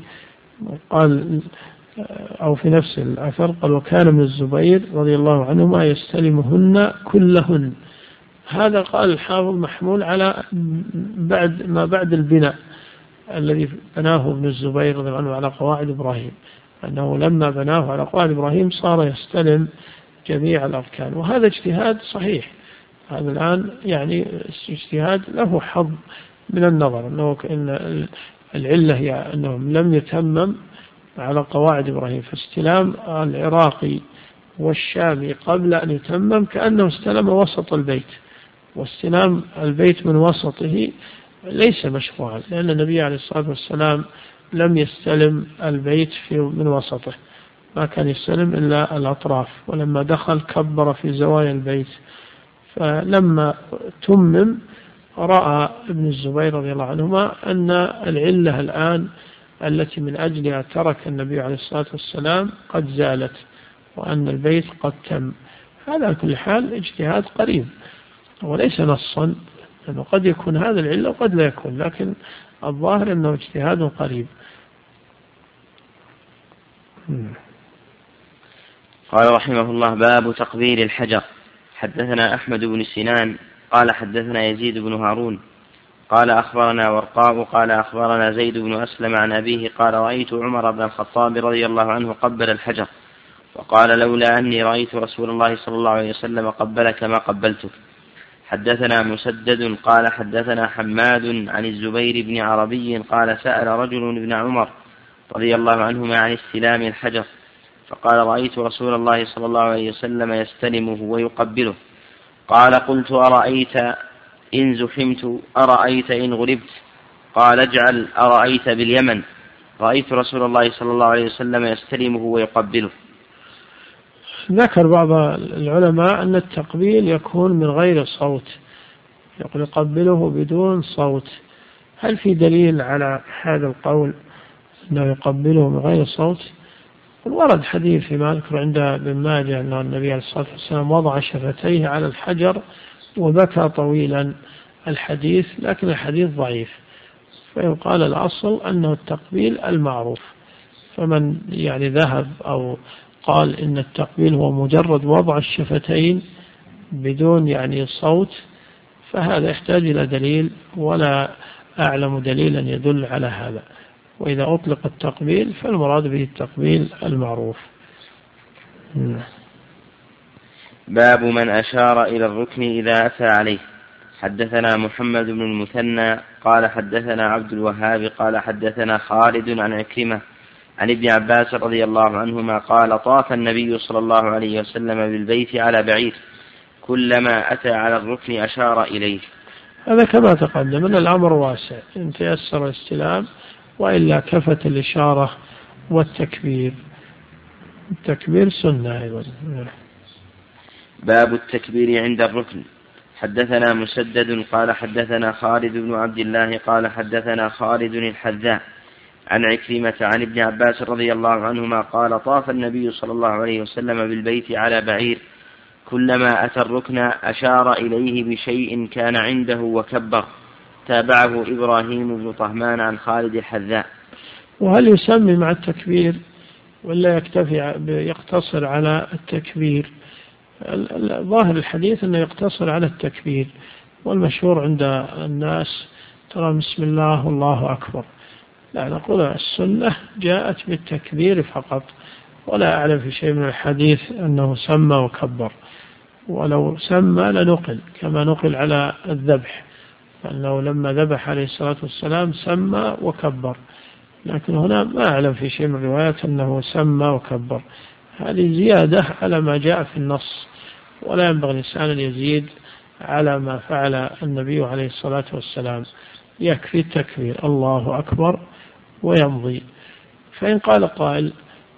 قال أو في نفس الأثر قال وكان من الزبير رضي الله عنهما يستلمهن كلهن. هذا قال الحافظ محمول على بعد ما بعد البناء الذي بناه ابن الزبير رضي الله عنه على قواعد إبراهيم، أنه لما بناه على قواعد إبراهيم صار يستلم جميع الأركان، وهذا اجتهاد صحيح. هذا الآن يعني اجتهاد له حظ من النظر، أنه إن العلة هي أنهم لم يتمم على قواعد إبراهيم، فاستلام العراقي والشامي قبل أن يتمم كأنه استلم وسط البيت، واستلام البيت من وسطه ليس مشروعا، لأن النبي عليه الصلاة والسلام لم يستلم البيت في من وسطه، ما كان يستلم إلا الأطراف، ولما دخل كبر في زوايا البيت. فلما تمم رأى ابن الزبير رضي الله عنهما أن العلة الآن التي من أجلها ترك النبي عليه الصلاة والسلام قد زالت، وأن البيت قد تم. هذا على كل حال اجتهاد قريب وليس نصا، لأنه قد يكون هذا العلة وقد لا يكون، لكن الظاهر أنه اجتهاد قريب. قال رحمه الله باب تقبيل الحجر. حدثنا أحمد بن سنان قال حدثنا يزيد بن هارون قال أخبرنا ورقاء قال أخبرنا زيد بن أسلم عن أبيه قال رأيت عمر بن الخطاب رضي الله عنه قبل الحجر وقال لولا أني رأيت رسول الله صلى الله عليه وسلم قبلك ما قبلتك. حدثنا مسدد قال حدثنا حماد عن الزبير بن عربي قال سأل رجل ابن عمر رضي الله عنهما عن استلام الحجر فقال رأيت رسول الله صلى الله عليه وسلم يستلمه ويقبله. قال قلت أرأيت إن زحمت أرأيت إن غلبت؟ قال اجعل أرأيت باليمن، رأيت رسول الله صلى الله عليه وسلم يستلمه ويقبله. ذكر بعض العلماء أن التقبيل يكون من غير صوت، يقول يقبله بدون صوت. هل في دليل على هذا القول أنه يقبله من غير صوت؟ ورد حديث فيما أذكر عند ابن ماجه أن النبي عليه الصلاة والسلام وضع شفتيه على الحجر وبكى طويلا، الحديث لكن الحديث ضعيف، فيقال الأصل أنه التقبيل المعروف. فمن يعني ذهب أو قال إن التقبيل هو مجرد وضع الشفتين بدون يعني صوت فهذا يحتاج إلى دليل، ولا أعلم دليلا يدل على هذا. وإذا أطلق التقبيل فالمراد به التقبيل المعروف. باب من أشار إلى الركن إذا أتى عليه. حدثنا محمد بن المثنى قال حدثنا عبد الوهاب قال حدثنا خالد عن عكرمة عن ابن عباس رضي الله عنهما قال طاف النبي صلى الله عليه وسلم بالبيت على بعير كلما أتى على الركن أشار إليه. هذا كما تقدم أن الأمر واسع إن تيسر الاستلام، وإلا كفت الإشارة والتكبير. التكبير سنة أيضا. باب التكبير عند الركن. حدثنا مسدد قال حدثنا خالد بن عبد الله قال حدثنا خالد الحذاء عن عكرمة عن ابن عباس رضي الله عنهما قال طاف النبي صلى الله عليه وسلم بالبيت على بعير كلما أتى الركن أشار إليه بشيء كان عنده وكبر. تابعه إبراهيم بن طهمان عن خالد الحذاء. وهل يسمي مع التكبير ولا يكتفي يقتصر على التكبير؟ ظاهر الحديث أنه يقتصر على التكبير، والمشهور عند الناس ترى بسم الله والله أكبر. لا، نقول السنة جاءت بالتكبير فقط، ولا أعلم في شيء من الحديث أنه سمى وكبر، ولو سمى لنقل كما نقل على الذبح، أنه لما ذبح عليه الصلاة والسلام سمى وكبر، لكن هنا ما أعلم في شيء من الروايات أنه سمى وكبر. هذه زيادة على ما جاء في النص، ولا ينبغي الإنسان أن يزيد على ما فعل النبي عليه الصلاة والسلام، يكفي التكبير الله أكبر ويمضي. فإن قال قائل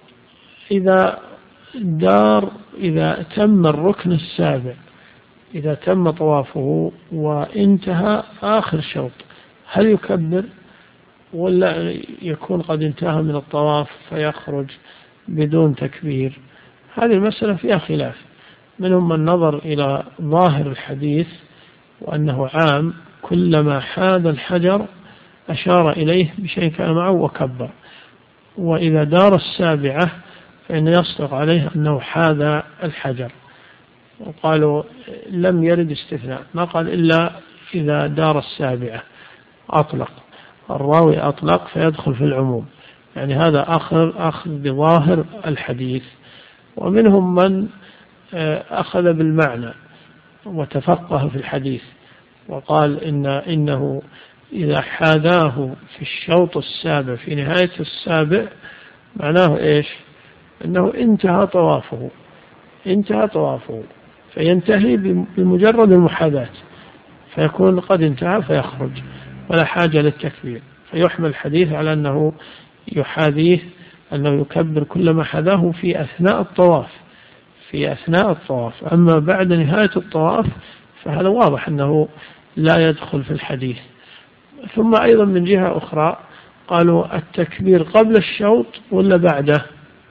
إذا دار إذا تم الركن السابع، إذا تم طوافه وانتهى آخر شوط، هل يكبر ولا يكون قد انتهى من الطواف فيخرج بدون تكبير؟ هذه المسألة فيها خلاف، منهم من نظر إلى ظاهر الحديث وأنه عام كلما حاذ الحجر أشار إليه بشيء كان معه وكبر، وإذا دار السابعة فإن يصدق عليه أنه حاذ الحجر. وقالوا لم يرد استثناء، ما قال إلا إذا دار السابعة، أطلق الراوي أطلق فيدخل في العموم، يعني هذا أخذ أخذ بظاهر الحديث. ومنهم من أخذ بالمعنى وتفقه في الحديث وقال إن إنه إذا حاذاه في الشوط السابع في نهاية السابع معناه إيش؟ أنه انتهى طوافه انتهى طوافه فينتهي بمجرد المحاذاة، فيكون قد انتهى فيخرج ولا حاجة للتكبير، فيحمل الحديث على أنه يحاذيه، أنه يكبر كلما حاذاه في أثناء الطواف في أثناء الطواف. أما بعد نهاية الطواف فهذا واضح أنه لا يدخل في الحديث. ثم أيضا من جهة أخرى قالوا التكبير قبل الشوط ولا بعده؟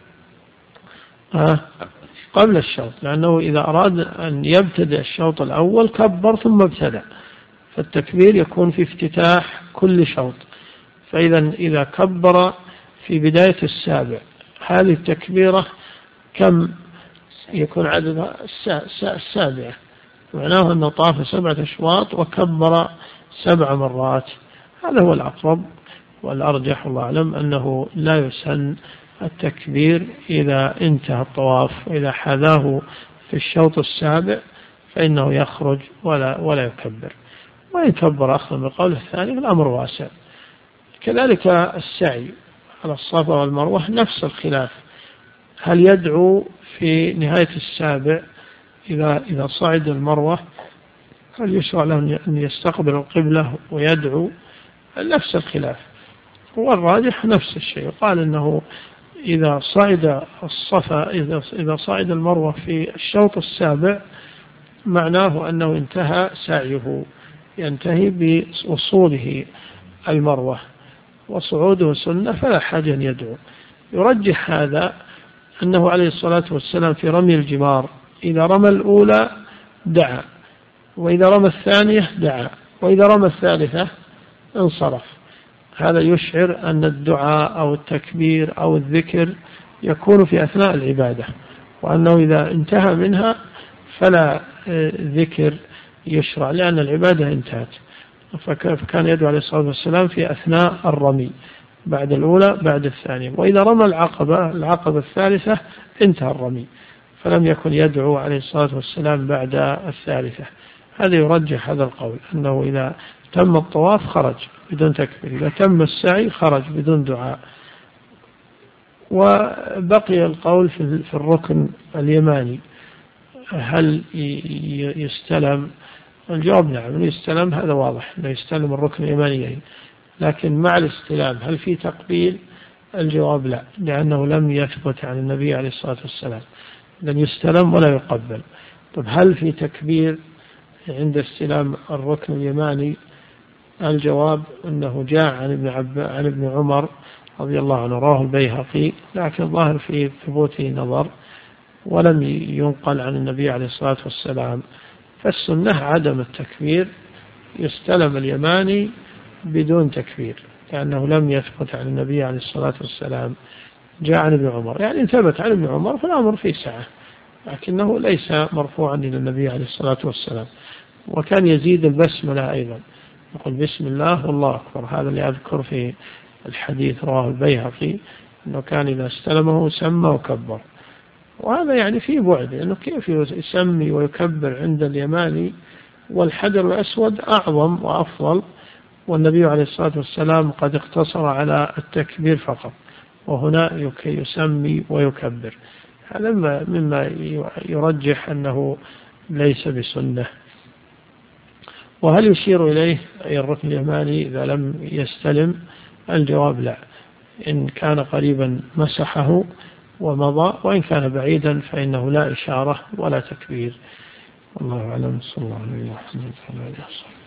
آه قبل الشوط، لأنه إذا أراد أن يبتدئ الشوط الأول كبر ثم ابتدأ، فالتكبير يكون في افتتاح كل شوط. فإذا إذا كبر في بداية السابع، هذه التكبيرة كم يكون عددها؟ السابعة، معناه أنه طاف سبعة أشواط وكبر سبع مرات. هذا هو الأقرب والأرجح والله أعلم، أنه لا يسن التكبير إذا انتهى الطواف، إذا حذاه في الشوط السابع فإنه يخرج ولا ولا يكبر، ويكبر أخذ من القول الثاني، الأمر واسع. كذلك السعي على الصفا والمروة نفس الخلاف، هل يدعو في نهاية السابع إذا إذا صعد المروة، هل يشرع له أن يستقبل القبلة ويدعو؟ نفس الخلاف، والراجح نفس الشيء، قال إنه إذا صعد الصفا إذا إذا صعد المروة في الشوط السابع معناه أنه انتهى سعيه، ينتهي بوصوله المروة، وصعوده سنة فلا حاجة أن يدعو. يرجح هذا أنه عليه الصلاة والسلام في رمي الجمار إذا رمى الأولى دعا، وإذا رمى الثانية دعا، وإذا رمى الثالثة انصرف. هذا يشعر أن الدعاء أو التكبير أو الذكر يكون في أثناء العبادة، وأنه إذا انتهى منها فلا ذكر يشرع لأن العبادة انتهت. فكان يدعو عليه الصلاة والسلام في أثناء الرمي، بعد الأولى بعد الثانية، وإذا رمى العقبة العقبة الثالثة انتهى الرمي، فلم يكن يدعو عليه الصلاة والسلام بعد الثالثة. هذا يرجح هذا القول أنه إذا تم الطواف خرج بدون تكبير، إذا تم السعي خرج بدون دعاء. وبقي القول في الركن اليماني هل يستلم؟ الجواب نعم يستلم، هذا واضح أنه يستلم الركن اليماني، لكن مع الاستلام هل في تقبيل؟ الجواب لا، لأنه لم يثبت عن النبي عليه الصلاة والسلام، لن يستلم ولا يقبل. طب هل في تكبير عند استلام الركن اليماني؟ الجواب أنه جاء عن ابن عب عن ابن عمر رضي الله عنه، رواه البيهقي، لكن الظاهر في ثبوته نظر ولم ينقل عن النبي عليه الصلاة والسلام. فالسنة عدم التكبير، يستلم اليماني بدون تكبير، لأنه لم يثبت عن النبي عليه الصلاة والسلام. جاء عن ابن عمر، يعني ثبت عن ابن عمر فالأمر فيه سعة، لكنه ليس مرفوعا إلى النبي عليه الصلاة والسلام. وكان يزيد البسملة أيضا، يقول بسم الله والله أكبر، هذا اللي أذكر في الحديث رواه البيهقي أنه كان إذا استلمه سمى وكبر. وهذا يعني فيه بعد، لأنه كيف يسمي ويكبر عند اليماني والحجر الأسود أعظم وأفضل، والنبي عليه الصلاة والسلام قد اقتصر على التكبير فقط، وهنا يسمي ويكبر. هذا مما يرجح أنه ليس بسنة. وهل يشير إليه أي الركن اليماني إذا لم يستلم؟ الجواب لا، إن كان قريبا مسحه ومضى، وإن كان بعيدا فإنه لا إشارة ولا تكبير. الله أعلم، صلى الله عليه وسلم.